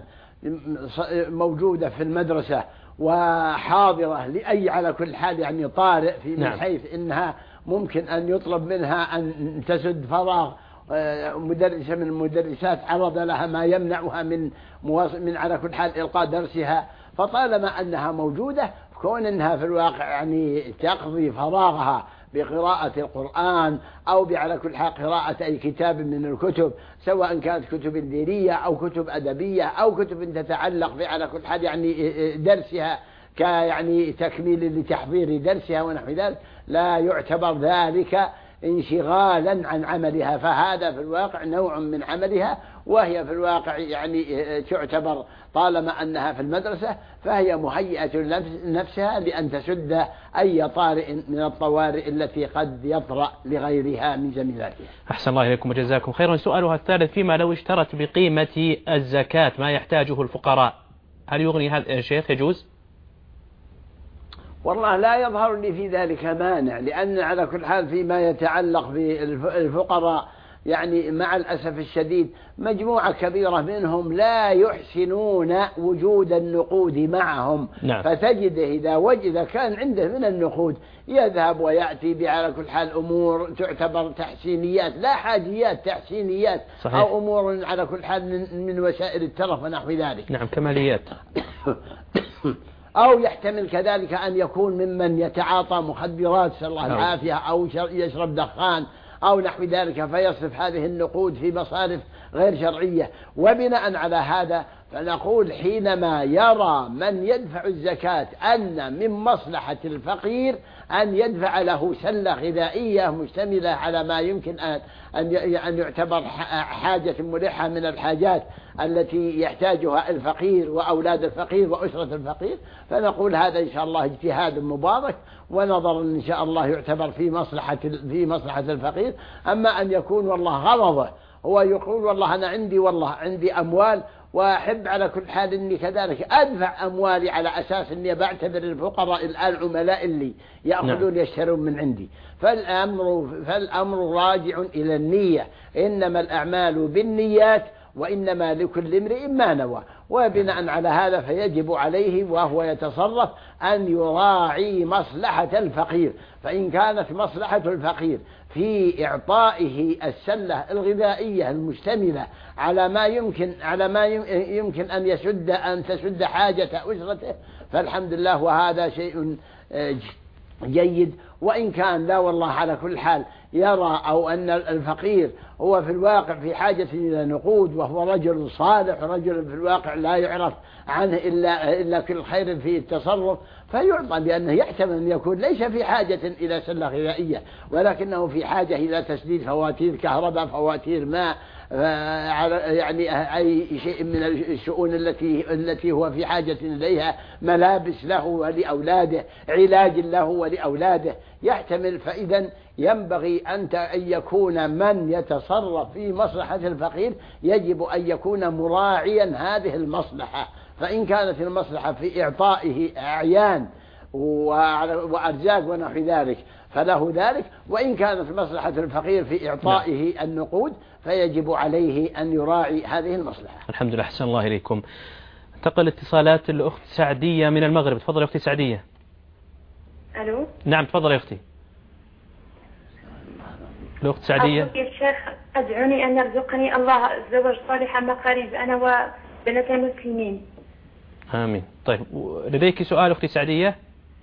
موجودة في المدرسة وحاضرة لأي على كل حال يعني طارئ، في من نعم. حيث إنها ممكن أن يطلب منها أن تسد فراغ مدرسة من المدرسات عرض لها ما يمنعها من من على كل حال إلقاء درسها، فطالما أنها موجودة كون أنها في الواقع يعني تقضي فراغها بقراءة القرآن أو على كل حال قراءة أي كتاب من الكتب، سواء كانت كتب دينية أو كتب أدبية أو كتب تتعلق على كل حال يعني درسها كيعني تكميل لتحضير درسها ونحو ذلك، لا يعتبر ذلك انشغالا عن عملها، فهذا في الواقع نوع من عملها، وهي في الواقع يعني تعتبر طالما أنها في المدرسة فهي مهيئة لنفسها لأن تسد أي طارئ من الطوارئ التي قد يطرأ لغيرها من زميلاتها. أحسن الله إليكم وجزاكم خيرا. سؤالها الثالث: فيما لو اشترت بقيمة الزكاة ما يحتاجه الفقراء هل يغني هذا يا شيخ؟ يجوز؟ والله لا يظهر لي في ذلك مانع، لأن على كل حال فيما يتعلق بالفقراء يعني مع الأسف الشديد مجموعة كبيرة منهم لا يحسنون وجود النقود معهم. نعم. فتجد إذا وجد كان عنده من النقود يذهب ويأتي على كل حال أمور تعتبر تحسينيات لا حاجيات، تحسينيات. صحيح. أو أمور على كل حال من وسائل الترف ونحو ذلك. نعم، كماليات. أو يحتمل كذلك أن يكون ممن يتعاطى مخدرات صلى الله العافية أو يشرب دخان أو نحو ذلك، فيصرف هذه النقود في مصارف غير شرعية. وبناء على هذا فنقول حينما يرى من يدفع الزكاة أن من مصلحة الفقير أن يدفع له سلة غذائية مشتملة على ما يمكن أن أن يعتبر حاجة ملحة من الحاجات التي يحتاجها الفقير وأولاد الفقير وأسرة الفقير، فنقول هذا إن شاء الله اجتهاد مبارك ونظر إن شاء الله يعتبر في مصلحة في مصلحة الفقير. أما أن يكون والله غرضه هو يقول والله أنا عندي والله عندي أموال وأحب على كل حال إني كذلك أدفع أموالي على أساس إني بعتبر الفقراء الآن عملاء اللي يأخذون يشترون من عندي، فالأمر فالأمر راجع إلى النية، إنما الأعمال بالنيات وإنما لكل امرئ ما نوى. وبناء على هذا فيجب عليه وهو يتصرف أن يراعي مصلحة الفقير، فإن كانت مصلحة الفقير في إعطائه السلة الغذائية المشتملة على ما يمكن على ما يمكن أن يسد أن تسد حاجة أسرته فالحمد لله، وهذا شيء جيد. وإن كان لا والله على كل حال يرى أو أن الفقير هو في الواقع في حاجة إلى نقود وهو رجل صالح، رجل في الواقع لا يعرف عنه إلا إلا كل خير في التصرف، فيعطى، لأنه يحتمل أن يكون ليس في حاجة إلى سلة غذائية ولكنه في حاجة إلى تسديد فواتير كهرباء، فواتير ماء، يعني أي شيء من الشؤون التي التي هو في حاجة إليها، ملابس له ولأولاده، علاج له ولأولاده، يحتمل. فإذا ينبغي أن يكون من يتصرف في مصلحة الفقير يجب أن يكون مراعيا هذه المصلحة، فإن كانت المصلحة في إعطائه أعيان وأرزاق ونحو ذلك فله ذلك، وإن كانت مصلحة الفقير في إعطائه النقود فيجب عليه أن يراعي هذه المصلحة. الحمد لله، أحسن الله إليكم. انتقل اتصالات الأخت سعدية من المغرب. تفضل يا أختي سعدية. ألو. نعم تفضل يا أختي. الأخت سعدية. يا شيخ أدعوني أن يرزقني الله زوج صالحا مقارب أنا وبنتين مسلمين. آمين. طيب لديك سؤال أختي سعدية؟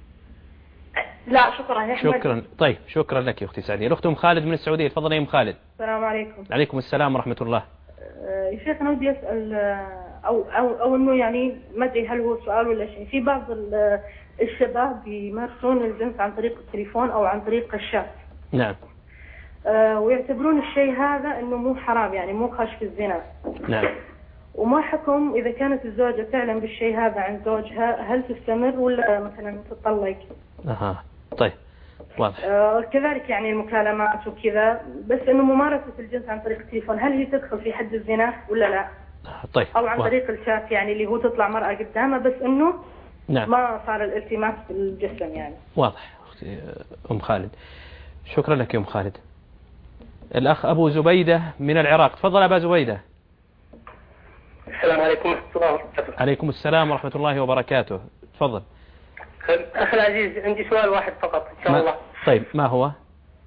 لا شكرا يا أحمد. شكرا. طيب شكرا لك يا أختي سعدية. الأخت أم خالد من السعودية. تفضل يا أم خالد. السلام عليكم. عليكم السلام ورحمة الله. يا شيخ أنا ودي أسأل أو أو أو إنه يعني ما أدري هل هو سؤال ولا شيء. في بعض الشباب يمارسون الجنس عن طريق التليفون أو عن طريق الشات. نعم. أه ويعتبرون الشيء هذا إنه مو حرام، يعني مو خاش في الزنا. نعم. وما حكم إذا كانت الزوجة تعلم بالشيء هذا عن زوجها، هل تستمر ولا مثلا تطلق؟ أها طيب واضح. أه كذلك يعني المكالمات وكذا، بس إنه ممارسة الجنس عن طريق التليفون هل هي تدخل في حد الزنا ولا لا؟ طيب. أو عن طريق الشات يعني اللي هو تطلع مرأة قدامه بس إنه نعم. ما صار الالتماس بالجسم يعني. واضح أختي أم خالد. شكرا لك يا أم خالد. الأخ أبو زبيدة من العراق. تفضل أبا زبيدة. السلام عليكم ورحمة الله وبركاته. عليكم السلام ورحمة الله وبركاته. تفضل. أخي العزيز عندي سؤال واحد فقط إن شاء الله. طيب ما هو؟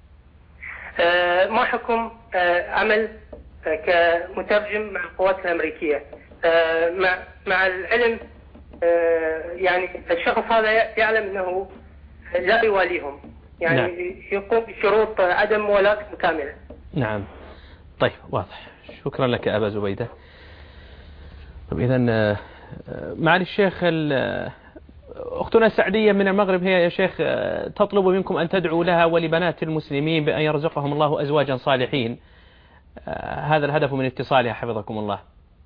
ما حكم عمل كمترجم مع القوات الأمريكية مع مع العلم يعني الشخص هذا يعلم أنه لا يواليهم، يعني نعم. يقوم بشروط عدم موالاة كاملة. نعم طيب واضح. شكرا لك أبا زبيدة. طيب إذن معالي الشيخ أختنا السعدية من المغرب هي يا شيخ تطلب منكم أن تدعوا لها ولبنات المسلمين بأن يرزقهم الله أزواجا صالحين. هذا الهدف من اتصالها حفظكم الله.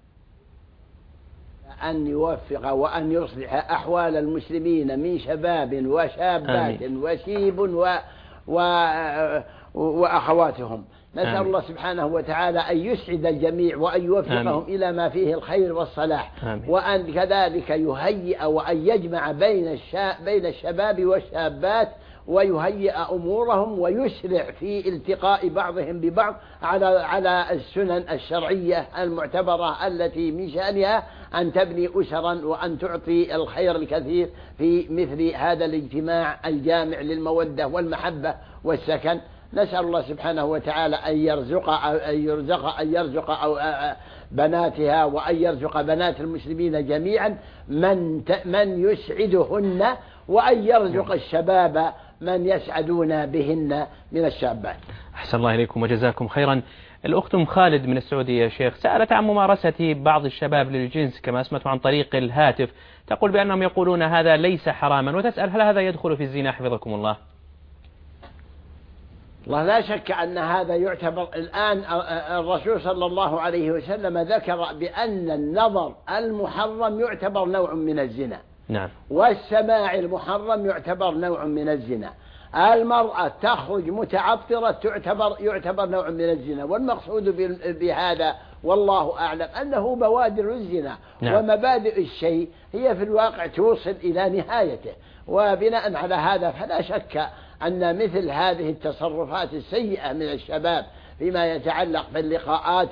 أن يوفق وأن يصلح أحوال المسلمين من شباب وشابات وشيب و... و... وأخواتهم. نسأل آمين. الله سبحانه وتعالى أن يسعد الجميع وأن يوفقهم آمين. إلى ما فيه الخير والصلاح آمين. وأن كذلك يهيئ وأن يجمع بين الشا... بين الشباب والشابات ويهيئ أمورهم ويسرع في التقاء بعضهم ببعض على على السنن الشرعية المعتبرة التي من شأنها أن تبني أسرا وأن تعطي الخير الكثير في مثل هذا الاجتماع الجامع للمودة والمحبة والسكن. نسأل الله سبحانه وتعالى أن يرزق أن يرزق أن يرزق بناتها وأن يرزق بنات المسلمين جميعا من من يسعدهن وأن يرزق الشباب من يسعدون بهن من الشابات. أحسن الله إليكم وجزاكم خيرا. الأخت أم خالد من السعودية يا شيخ سألت عن ممارسة بعض الشباب للجنس كما أسمت عن طريق الهاتف، تقول بأنهم يقولون هذا ليس حراما، وتسأل هل هذا يدخل في الزنا حفظكم الله؟ والله لا شك أن هذا يعتبر الآن الرسول صلى الله عليه وسلم ذكر بأن النظر المحرم يعتبر نوع من الزنا. نعم. والسماع المحرم يعتبر نوع من الزنا. المرأة تخرج متعطرة تعتبر يعتبر نوع من الزنا، والمقصود بهذا والله أعلم أنه بوادر الزنا. نعم. ومبادئ الشيء هي في الواقع توصل إلى نهايته، وبناء على هذا فلا شك أن مثل هذه التصرفات السيئة من الشباب فيما يتعلق باللقاءات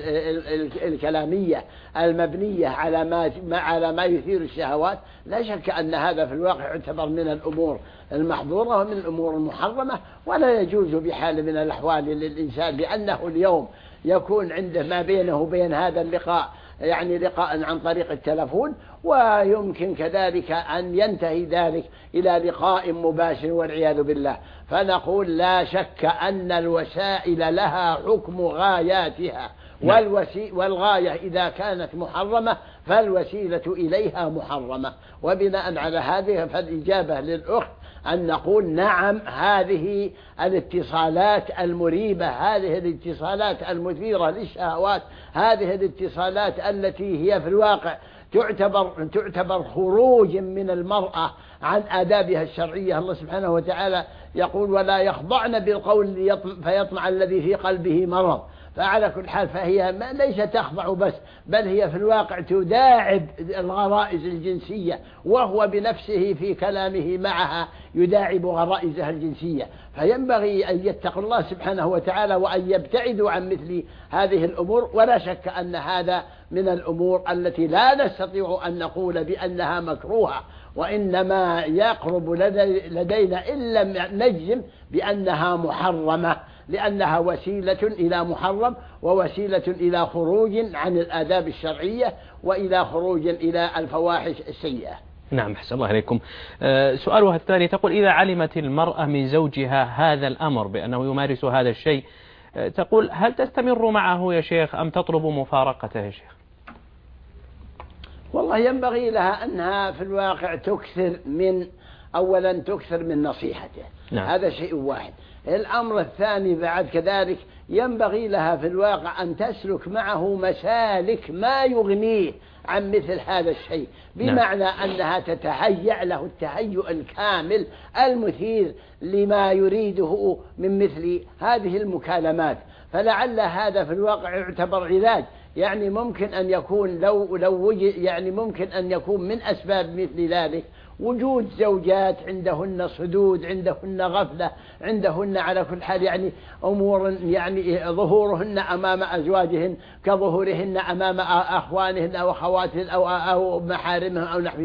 الكلامية المبنية على ما على ما يثير الشهوات، لا شك أن هذا في الواقع يعتبر من الأمور المحظورة ومن الأمور المحرمة، ولا يجوز بحال من الأحوال للإنسان، لأنه اليوم يكون عنده ما بينه وبين هذا اللقاء يعني لقاء عن طريق التلفون، ويمكن كذلك أن ينتهي ذلك إلى لقاء مباشر والعياذ بالله. فنقول لا شك أن الوسائل لها حكم غاياتها، والوسي والغاية إذا كانت محرمة فالوسيلة إليها محرمة. وبناء على هذه فالإجابة للأخت أن نقول نعم، هذه الاتصالات المريبة، هذه الاتصالات المثيرة للشهوات، هذه الاتصالات التي هي في الواقع تعتبر تعتبر خروج من المرأة عن آدابها الشرعية. الله سبحانه وتعالى يقول ولا يخضعن بالقول فيطمع الذي في قلبه مرض. فعلى كل حال فهي ما ليس تخضع بس، بل هي في الواقع تداعب الغرائز الجنسية، وهو بنفسه في كلامه معها يداعب غرائزها الجنسية. فينبغي أن يتقوا الله سبحانه وتعالى وأن يبتعدوا عن مثل هذه الأمور. ولا شك أن هذا من الأمور التي لا نستطيع أن نقول بأنها مكروهة، وإنما يقرب لدينا إن لم نجزم بأنها محرمة، لأنها وسيلة إلى محرم ووسيلة إلى خروج عن الآداب الشرعية وإلى خروج إلى الفواحش السيئة. نعم أحسن الله عليكم. أه سؤالها الثاني تقول إذا علمت المرأة من زوجها هذا الأمر بأنه يمارس هذا الشيء، أه تقول هل تستمر معه يا شيخ أم تطلب مفارقته يا شيخ؟ والله ينبغي لها أنها في الواقع تكثر من أولا تكثر من نصيحته. نعم. هذا شيء واحد. الأمر الثاني بعد كذلك ينبغي لها في الواقع أن تسلك معه مسالك ما يغنيه عن مثل هذا الشيء، بمعنى نعم. أنها تتهيأ له التهيؤ الكامل المثير لما يريده من مثل هذه المكالمات. فلعل هذا في الواقع يعتبر علاج، يعني ممكن أن يكون لو لو وجد يعني ممكن أن يكون من أسباب مثل ذلك وجود زوجات عندهن صدود، عندهن غفلة، عندهن على كل حال يعني أمور يعني ظهورهن أمام أزواجهن كظهورهن أمام أخوانهن أو أخواتهن أو أو محارمهن أو نحو ذلك.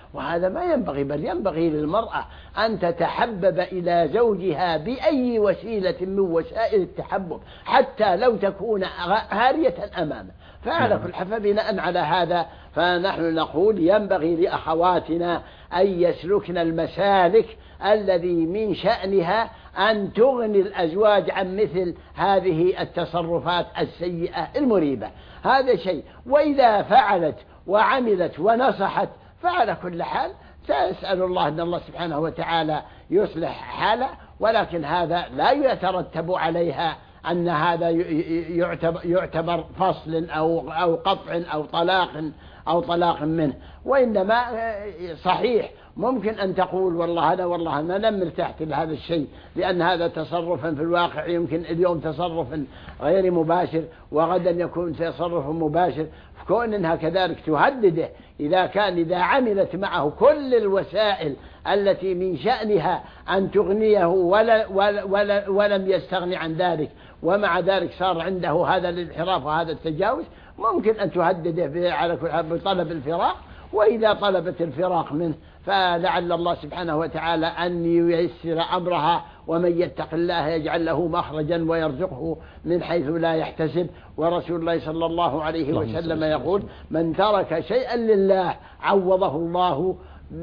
وهذا ما ينبغي، بل ينبغي للمرأة أن تتحبب إلى زوجها بأي وسيلة من وسائل التحبب حتى لو تكون هارية أمامه. فعلى كل حال بناء على هذا فنحن نقول ينبغي لأخواتنا أن يسلكن المسالك الذي من شأنها أن تغني الأزواج عن مثل هذه التصرفات السيئة المريبة. هذا شيء. وإذا فعلت وعملت ونصحت فعلى كل حال سأسأل الله أن الله سبحانه وتعالى يصلح حاله، ولكن هذا لا يترتب عليها أن هذا يعتبر, يعتبر فصل أو, أو قطع أو طلاق أو طلاق منه، وإنما صحيح ممكن أن تقول والله أنا والله أنا لم ارتحت لهذا الشيء لأن هذا تصرفا في الواقع يمكن اليوم تصرف غير مباشر وغدا يكون تصرف مباشر، كون أنها كذلك تهدده إذا كان إذا عملت معه كل الوسائل التي من شأنها أن تغنيه ولا ولا ولا ولم يستغني عن ذلك، ومع ذلك صار عنده هذا الانحراف وهذا التجاوز، ممكن أن تهدده على بطلب الفراق. وإذا طلبت الفراق منه فلعل الله سبحانه وتعالى أن ييسر أمرها، ومن يتق الله يجعل له مخرجا ويرزقه من حيث لا يحتسب. ورسول الله صلى الله عليه وسلم يقول من ترك شيئا لله عوضه الله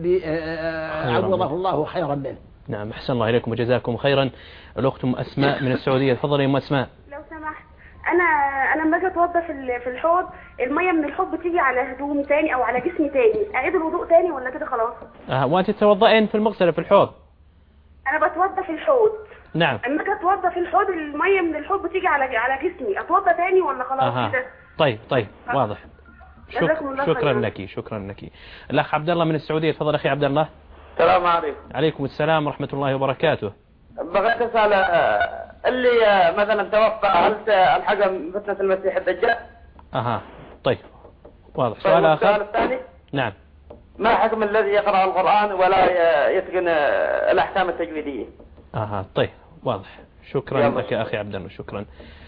عوضه الله خيرا منه. نعم، أحسن الله إليكم وجزاكم خيرا. الأخت أسماء من السعودية، تفضلي يا أم أسماء. لو سمحت، أنا أنا لما أجي أتوضى في في الحوض المية من الحوض بتيجي على هدوم تاني أو على جسمي تاني، أعيد الوضوء تاني ولا كده خلاص؟ آه، وأنت تتوضئين في المغسلة في الحوض؟ أنا بتوضى في الحوض. نعم. لما أجي أتوضى في الحوض المية من الحوض بتيجي على على جسمي، أتوضى تاني ولا خلاص آه. كده؟ طيب طيب واضح. شك... شكرا لك شكرا لك. الأخ عبد الله من السعودية، تفضل أخي عبد الله. السلام عليكم. عليكم السلام ورحمة الله وبركاته. بغيت أسأل اللي مثلا توفى هل الحكم فتنة المسيح الدجال؟ أها طيب واضح. سؤال آخر. السؤال الثاني. نعم. ما حكم الذي يقرأ القرآن ولا يتقن الأحكام التجويدية؟ أها طيب واضح. شكرا لك يا أخي عبد الله، شكرا.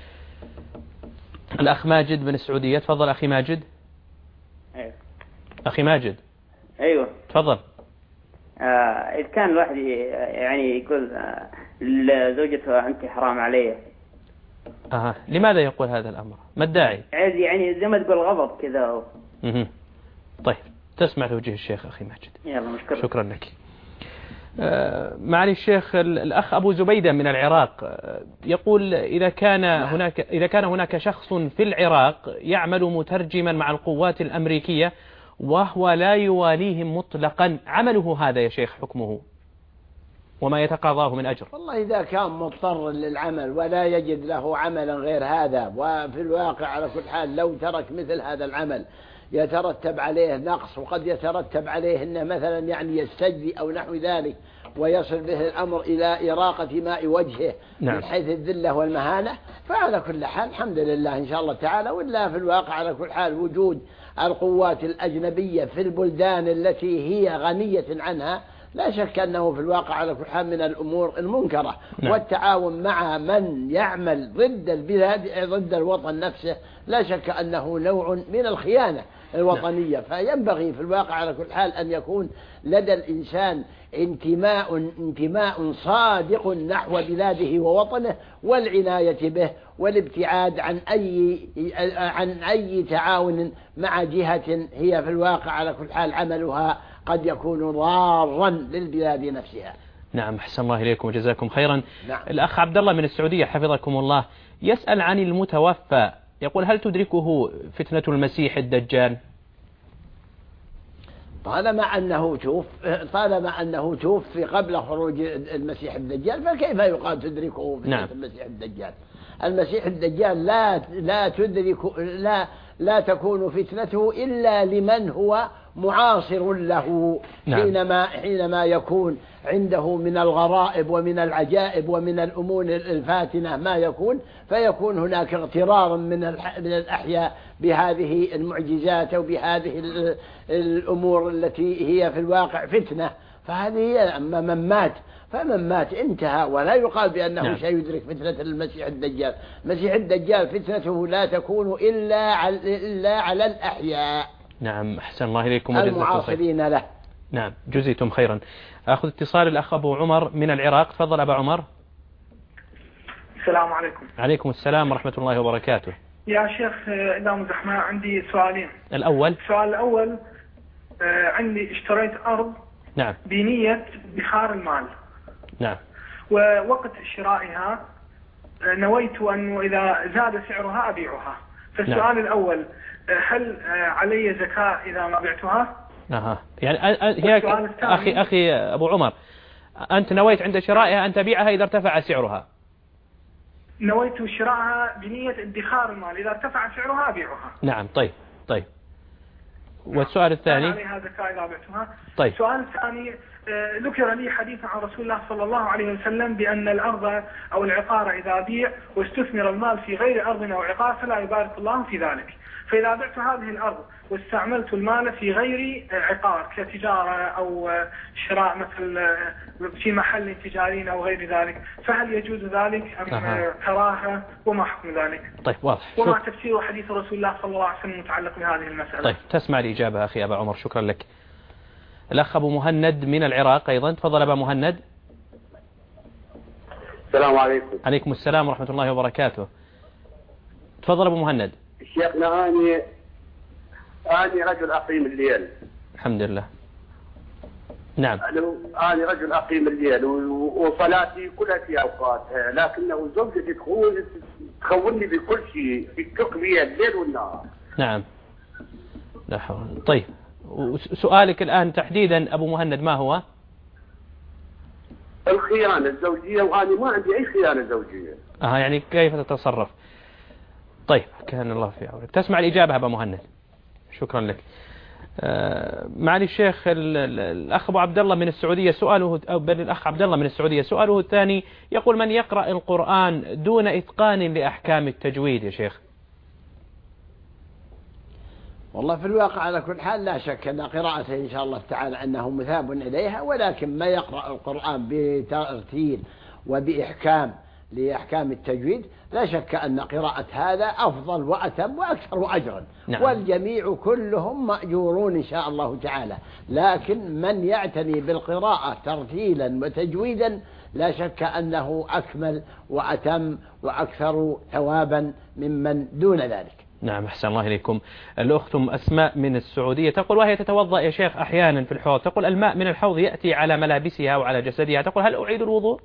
الأخ ماجد من السعودية، تفضل أخي ماجد. أيوه. أخي ماجد. أيوه. تفضل. آه إذا كان الواحد يعني يقول آه لزوجته أنت حرام علي. أها لماذا يقول هذا الأمر؟ ما الداعي؟ يعني زي ما تقول غضب كذا. اها طيب تسمع توجيه الشيخ أخي ماجد. يلا مشكور. شكرا لك. آه معالي الشيخ، الأخ أبو زبيدة من العراق آه يقول إذا كان هناك إذا كان هناك شخص في العراق يعمل مترجما مع القوات الأمريكية وهو لا يواليهم مطلقا، عمله هذا يا شيخ حكمه وما يتقاضاه من أجر؟ والله إذا كان مضطر للعمل ولا يجد له عملا غير هذا، وفي الواقع على كل حال لو ترك مثل هذا العمل يترتب عليه نقص، وقد يترتب عليه أنه مثلا يعني يستجدي أو نحو ذلك، ويصل به الأمر إلى إراقة ماء وجهه نعم. من حيث الذلة والمهانة، فعلى كل حال الحمد لله إن شاء الله تعالى. ولا في الواقع على كل حال وجود القوات الأجنبية في البلدان التي هي غنية عنها لا شك أنه في الواقع على كل حال من الأمور المنكرة نعم. والتعاون مع من يعمل ضد البلاد ضد الوطن نفسه لا شك أنه نوع من الخيانة الوطنية نعم. فينبغي في الواقع على كل حال أن يكون لدى الإنسان انتماء انتماء صادق نحو بلاده ووطنه، والعناية به والابتعاد عن أي عن أي تعاون مع جهة هي في الواقع على كل حال عملها قد يكون ضارا للبلاد نفسها. نعم أحسن الله إليكم وجزاكم خيرا. نعم. الأخ عبد الله من السعودية حفظكم الله يسأل عن المتوفى، يقول هل تدركه فتنة المسيح الدجال؟ طالما أنه توف طالما أنه توفي قبل خروج المسيح الدجال فكيف يقال تدركه فتنة نعم. المسيح الدجال؟ المسيح الدجال لا لا تدرك لا لا تكون فتنته إلا لمن هو معاصر له نعم. حينما حينما يكون عنده من الغرائب ومن العجائب ومن الأمور الفاتنة ما يكون، فيكون هناك اغترار من من الأحياء بهذه المعجزات أو بهذه الأمور التي هي في الواقع فتنة، فهذه هي. أما من مات فمن مات انتهى، ولا يقال بأنه نعم. سيدرك فتنة المسيح الدجال. المسيح الدجال فتنته لا تكون إلا على, إلا على الأحياء نعم. أحسن الله إليكم المعاصرين له. نعم جزيتم خيرا. أخذ اتصال الأخ أبو عمر من العراق. تفضل أبا عمر. السلام عليكم. عليكم السلام ورحمة الله وبركاته. يا شيخ إذا مزحمة عندي سؤالين. الأول. السؤال الأول عندي اشتريت أرض نعم بنية ادخار المال. نعم. ووقت شرائها نويت أنه إذا زاد سعرها أبيعها. فالسؤال نعم. الأول هل علي زكاة إذا ما بعتها؟ أها يعني هي أخي أخي أبو عمر أنت نويت عند شرائها أن تبيعها إذا ارتفع سعرها؟ نويت شرائها بنية ادخار المال، إذا ارتفع سعرها أبيعها. نعم طيب طيب. والسؤال الثاني؟ عليها زكاة إذا بعتها. طيب. السؤال الثاني ذكر لي حديث عن رسول الله صلى الله عليه وسلم بأن الأرض أو العقار إذا بيع واستثمر المال في غير أرض أو عقار فلا يبارك الله في ذلك. فإذا بعت هذه الأرض واستعملت المال في غير عقار كتجارة أو شراء مثل في محل تجاري أو غير ذلك فهل يجوز ذلك أم أه. كراهة وما حكم ذلك؟ طيب واضح. وما تفسير حديث رسول الله صلى الله عليه وسلم متعلق بهذه المسألة؟ طيب تسمع الإجابة أخي أبا عمر. شكرا لك. الأخ أبو مهند من العراق أيضا. تفضل أبا مهند. السلام عليكم. عليكم السلام ورحمة الله وبركاته. تفضل أبو مهند. شيخنا أني أني رجل أقيم الليل. الحمد لله. نعم. أنا رجل أقيم الليل وصلاتي كلها في أوقاتها، لكنه زوجتي تخون تخونني بكل شيء، تترك بي الليل والنهار. نعم. لا حول. طيب سؤالك الآن تحديدا أبو مهند ما هو؟ الخيانة الزوجية، وأنا ما عندي أي خيانة زوجية. أها يعني كيف تتصرف؟ طيب كان الله في عونك. تسمع الإجابة أبا مهند. شكرا لك. آه معالي الشيخ الأخ أبو عبد الله من السعودية سؤاله، أو بل الأخ عبد الله من السعودية سؤاله الثاني يقول: من يقرأ القرآن دون إتقان لأحكام التجويد يا شيخ؟ والله في الواقع على كل حال لا شك أن قراءته إن شاء الله تعالى أنه مثاب إليها، ولكن ما يقرأ القرآن بترتيل وبإحكام لأحكام التجويد لا شك أن قراءة هذا أفضل وأتم وأكثر أجرا. نعم. والجميع كلهم مأجورون إن شاء الله تعالى، لكن من يعتني بالقراءة ترتيلا وتجويدا لا شك أنه أكمل وأتم وأكثر ثوابا ممن دون ذلك. نعم أحسن الله إليكم. الأخت أسماء من السعودية تقول وهي تتوضأ يا شيخ أحيانا في الحوض، تقول الماء من الحوض يأتي على ملابسها وعلى جسدها، تقول هل أعيد الوضوء؟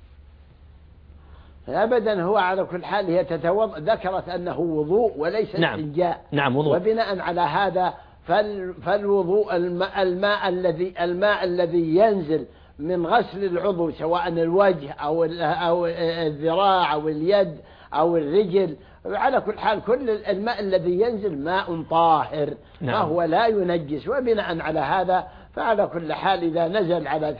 أبدا، هو على كل حال هي تتوضأ، ذكرت أنه وضوء وليس نعم. استنجاء. نعم وضوء. وبناء على هذا فال فالوضوء الماء, الماء الذي الماء الذي ينزل من غسل العضو سواء الوجه أو أو الذراع أو اليد أو الرجل، على كل حال كل الماء الذي ينزل ماء طاهر. نعم. فهو لا ينجس، وبناء على هذا فعلى كل حال إذا نزل على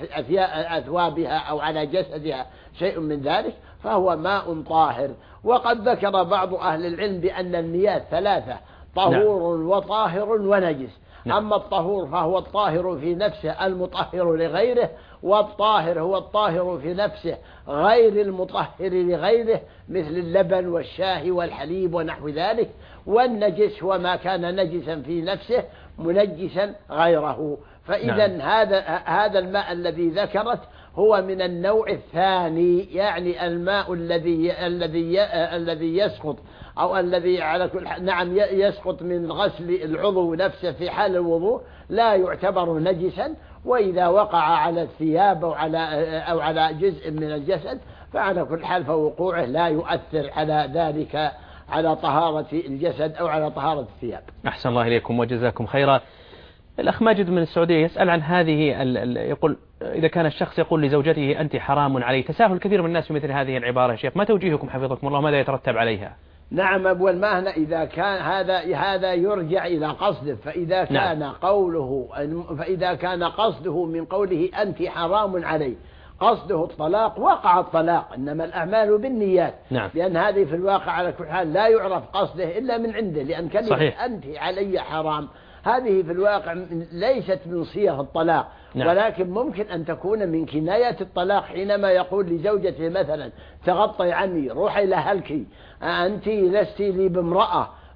أثوابها أو على جسدها شيء من ذلك فهو ماء طاهر. وقد ذكر بعض أهل العلم بأن المياه ثلاثة: طهور نعم. وطاهر ونجس. نعم. أما الطهور فهو الطاهر في نفسه المطهر لغيره، والطاهر هو الطاهر في نفسه غير المطهر لغيره مثل اللبن والشاي والحليب ونحو ذلك. والنجس هو ما كان نجسا في نفسه منجسا غيره. فإذا نعم. هذا هذا الماء الذي ذكرت هو من النوع الثاني، يعني الماء الذي الذي الذي يسقط أو الذي على كل نعم يسقط من غسل العضو نفسه في حال الوضوء لا يعتبر نجسا. وإذا وقع على الثياب أو على أو على جزء من الجسد فعلى كل حال فوقوعه لا يؤثر على ذلك على طهارة الجسد أو على طهارة الثياب. أحسن الله إليكم وجزاكم خيرا. الأخ ماجد من السعودية يسأل عن هذه ال ال يقول إذا كان الشخص يقول لزوجته أنت حرام علي، تساهل كثير من الناس في مثل هذه العبارة يا شيخ، ما توجيهكم حفظكم الله، ماذا يترتب عليها؟ نعم أبو المهنة، إذا كان هذا هذا يرجع إلى قصده، فإذا كان نعم. قوله فإذا كان قصده من قوله أنت حرام علي قصده الطلاق وقع الطلاق، إنما الأعمال بالنيات. نعم. لأن هذه في الواقع على كل حال لا يعرف قصده إلا من عنده، لأن كلمة صحيح. أنت علي حرام هذه في الواقع ليست من صيغ الطلاق. نعم. ولكن ممكن أن تكون من كناية الطلاق، حينما يقول لزوجته مثلا تغطي عني، روحي لأهلك، أنت لست لي بامرأة،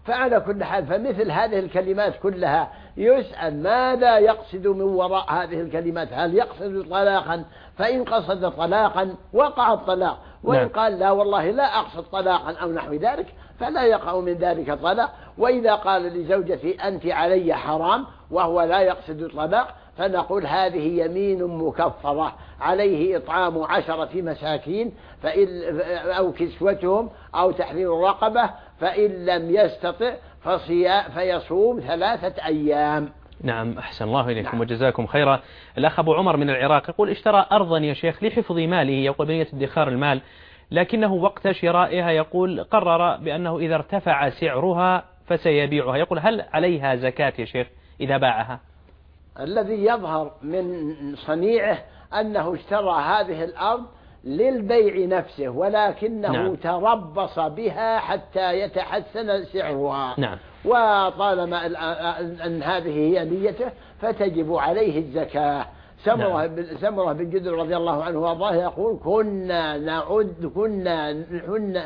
فعلى كل حال فمثل هذه الكلمات كلها يسأل ماذا يقصد من وراء هذه الكلمات، هل يقصد طلاقا؟ فإن قصد طلاقا وقع الطلاق، وإن نعم. قال لا والله لا أقصد طلاقا أو نحو ذلك فلا يقع من ذلك طلاق. وإذا قال لزوجتي أنت علي حرام وهو لا يقصد الطلاق فنقول هذه يمين مكفرة، عليه إطعام عشرة مساكين فإن أو كسوتهم أو تحرير رقبة، فإن لم يستطع فيصوم ثلاثة أيام. نعم أحسن الله إليكم نعم. وجزاكم خيرا. الأخ أبو عمر من العراق يقول اشترى أرضا يا شيخ لحفظ ماله، يقول بنية ادخار المال، لكنه وقت شرائها يقول قرر بأنه إذا ارتفع سعرها فسيبيعها، يقول هل عليها زكاة يا شيخ إذا باعها؟ الذي يظهر من صنيعه أنه اشترى هذه الأرض للبيع نفسه، ولكنه نعم. تربص بها حتى يتحسن سعرها. نعم. وطالما أن هذه هي نيته فتجب عليه الزكاة. سمرة نعم. بن سمرة بن جندب رضي الله عنه وارضاه يقول كنا نعد كنا كنا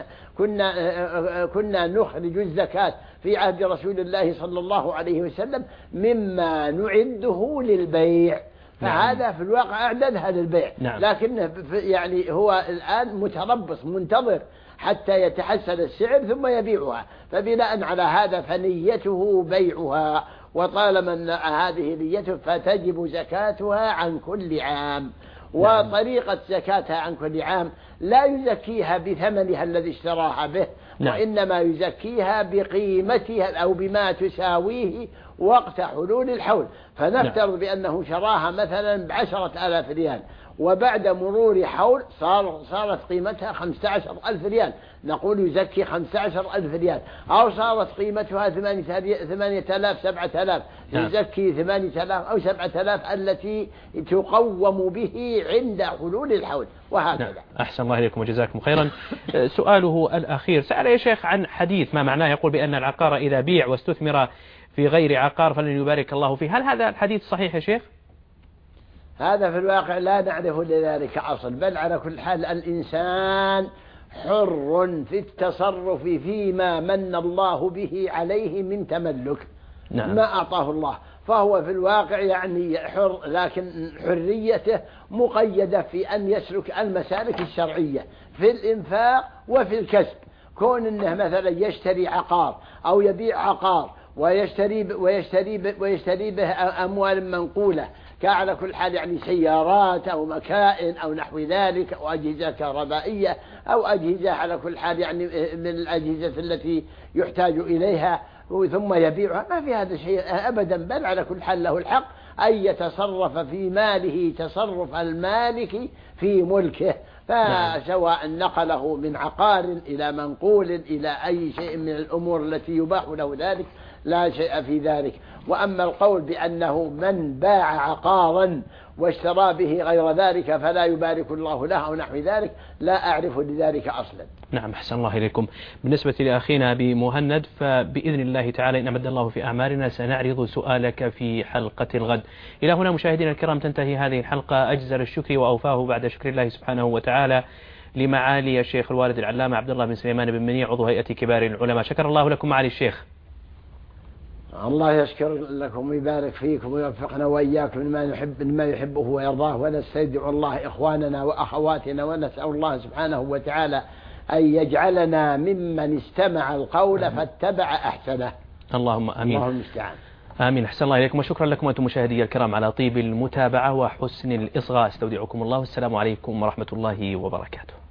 كنا كنا نخرج الزكاة في عهد رسول الله صلى الله عليه وسلم مما نعده للبيع، فهذا نعم. في الواقع أعددها للبيع. نعم. لكن يعني هو الآن متربص منتظر حتى يتحسن السعر ثم يبيعها، فبناء على هذا فنيته بيعها، وطالما أن هذه نيته فتجب زكاتها عن كل عام. وطريقة زكاتها عن كل عام لا يزكيها بثمنها الذي اشتراها به، نعم. وإنما يزكيها بقيمتها أو بما تساويه وقت حلول الحول. فنفترض نعم. بأنه شراها مثلا بعشرة آلاف ريال، وبعد مرور حول صار صارت قيمتها خمسة عشر ألف ريال، نقول يزكي خمسة عشر ألف ريال. أو صارت قيمتها ثمانية آلاف سبعة آلاف يزكي ثمانية آلاف أو سبعة آلاف التي تقوم به عند حلول الحول، وهكذا. نعم. أحسن الله إليكم وجزاكم خيرا. سؤاله الأخير سأل يا شيخ عن حديث ما معناه، يقول بأن العقار إذا بيع واستثمر في غير عقار فلن يبارك الله فيه، هل هذا الحديث صحيح يا شيخ؟ هذا في الواقع لا نعرف لذلك أصل، بل على كل حال الإنسان حر في التصرف فيما من الله به عليه من تملك. نعم. ما أعطاه الله، فهو في الواقع يعني حر، لكن حريته مقيدة في أن يسلك المسالك الشرعية في الإنفاق وفي الكسب. كون أنه مثلا يشتري عقار أو يبيع عقار ويشتري ويشتري ويشتري به أموال منقولة كعلى كل حال يعني سيارات أو مكائن أو نحو ذلك أو أجهزة كهربائية أو أجهزة على كل حال يعني من الأجهزة التي يحتاج إليها ثم يبيعها، ما في هذا شيء أبدا، بل على كل حال له الحق أن يتصرف في ماله تصرف المالك في ملكه، فسواء نقله من عقار إلى منقول إلى أي شيء من الأمور التي يباح له ذلك لا شيء في ذلك. وأما القول بأنه من باع عقارا واشترى به غير ذلك فلا يبارك الله له أو نحو ذلك لا أعرف لذلك أصلا. نعم أحسن الله إليكم. بالنسبة لأخينا بمهند فبإذن الله تعالى إن أمد الله في أعمارنا سنعرض سؤالك في حلقة الغد. إلى هنا مشاهدينا الكرام تنتهي هذه الحلقة، أجزل الشكر وأوفاه بعد شكر الله سبحانه وتعالى لمعالي الشيخ الوالد العلامة عبد الله بن سليمان بن منيع عضو هيئة كبار العلماء. شكر الله لكم معالي الشيخ. الله يشكر لكم ويبارك فيكم ويوفقنا وإياكم لما يحب لما يحبه ويرضاه، ونستودع الله إخواننا وأخواتنا، ونسأل الله سبحانه وتعالى أن يجعلنا ممن استمع القول فاتبع أحسنه. اللهم آمين. اللهم المستعان. آمين. أحسن الله إليكم وشكرا لكم أنتم مشاهدي الكرام على طيب المتابعة وحسن الإصغاء. استودعكم الله والسلام عليكم ورحمة الله وبركاته.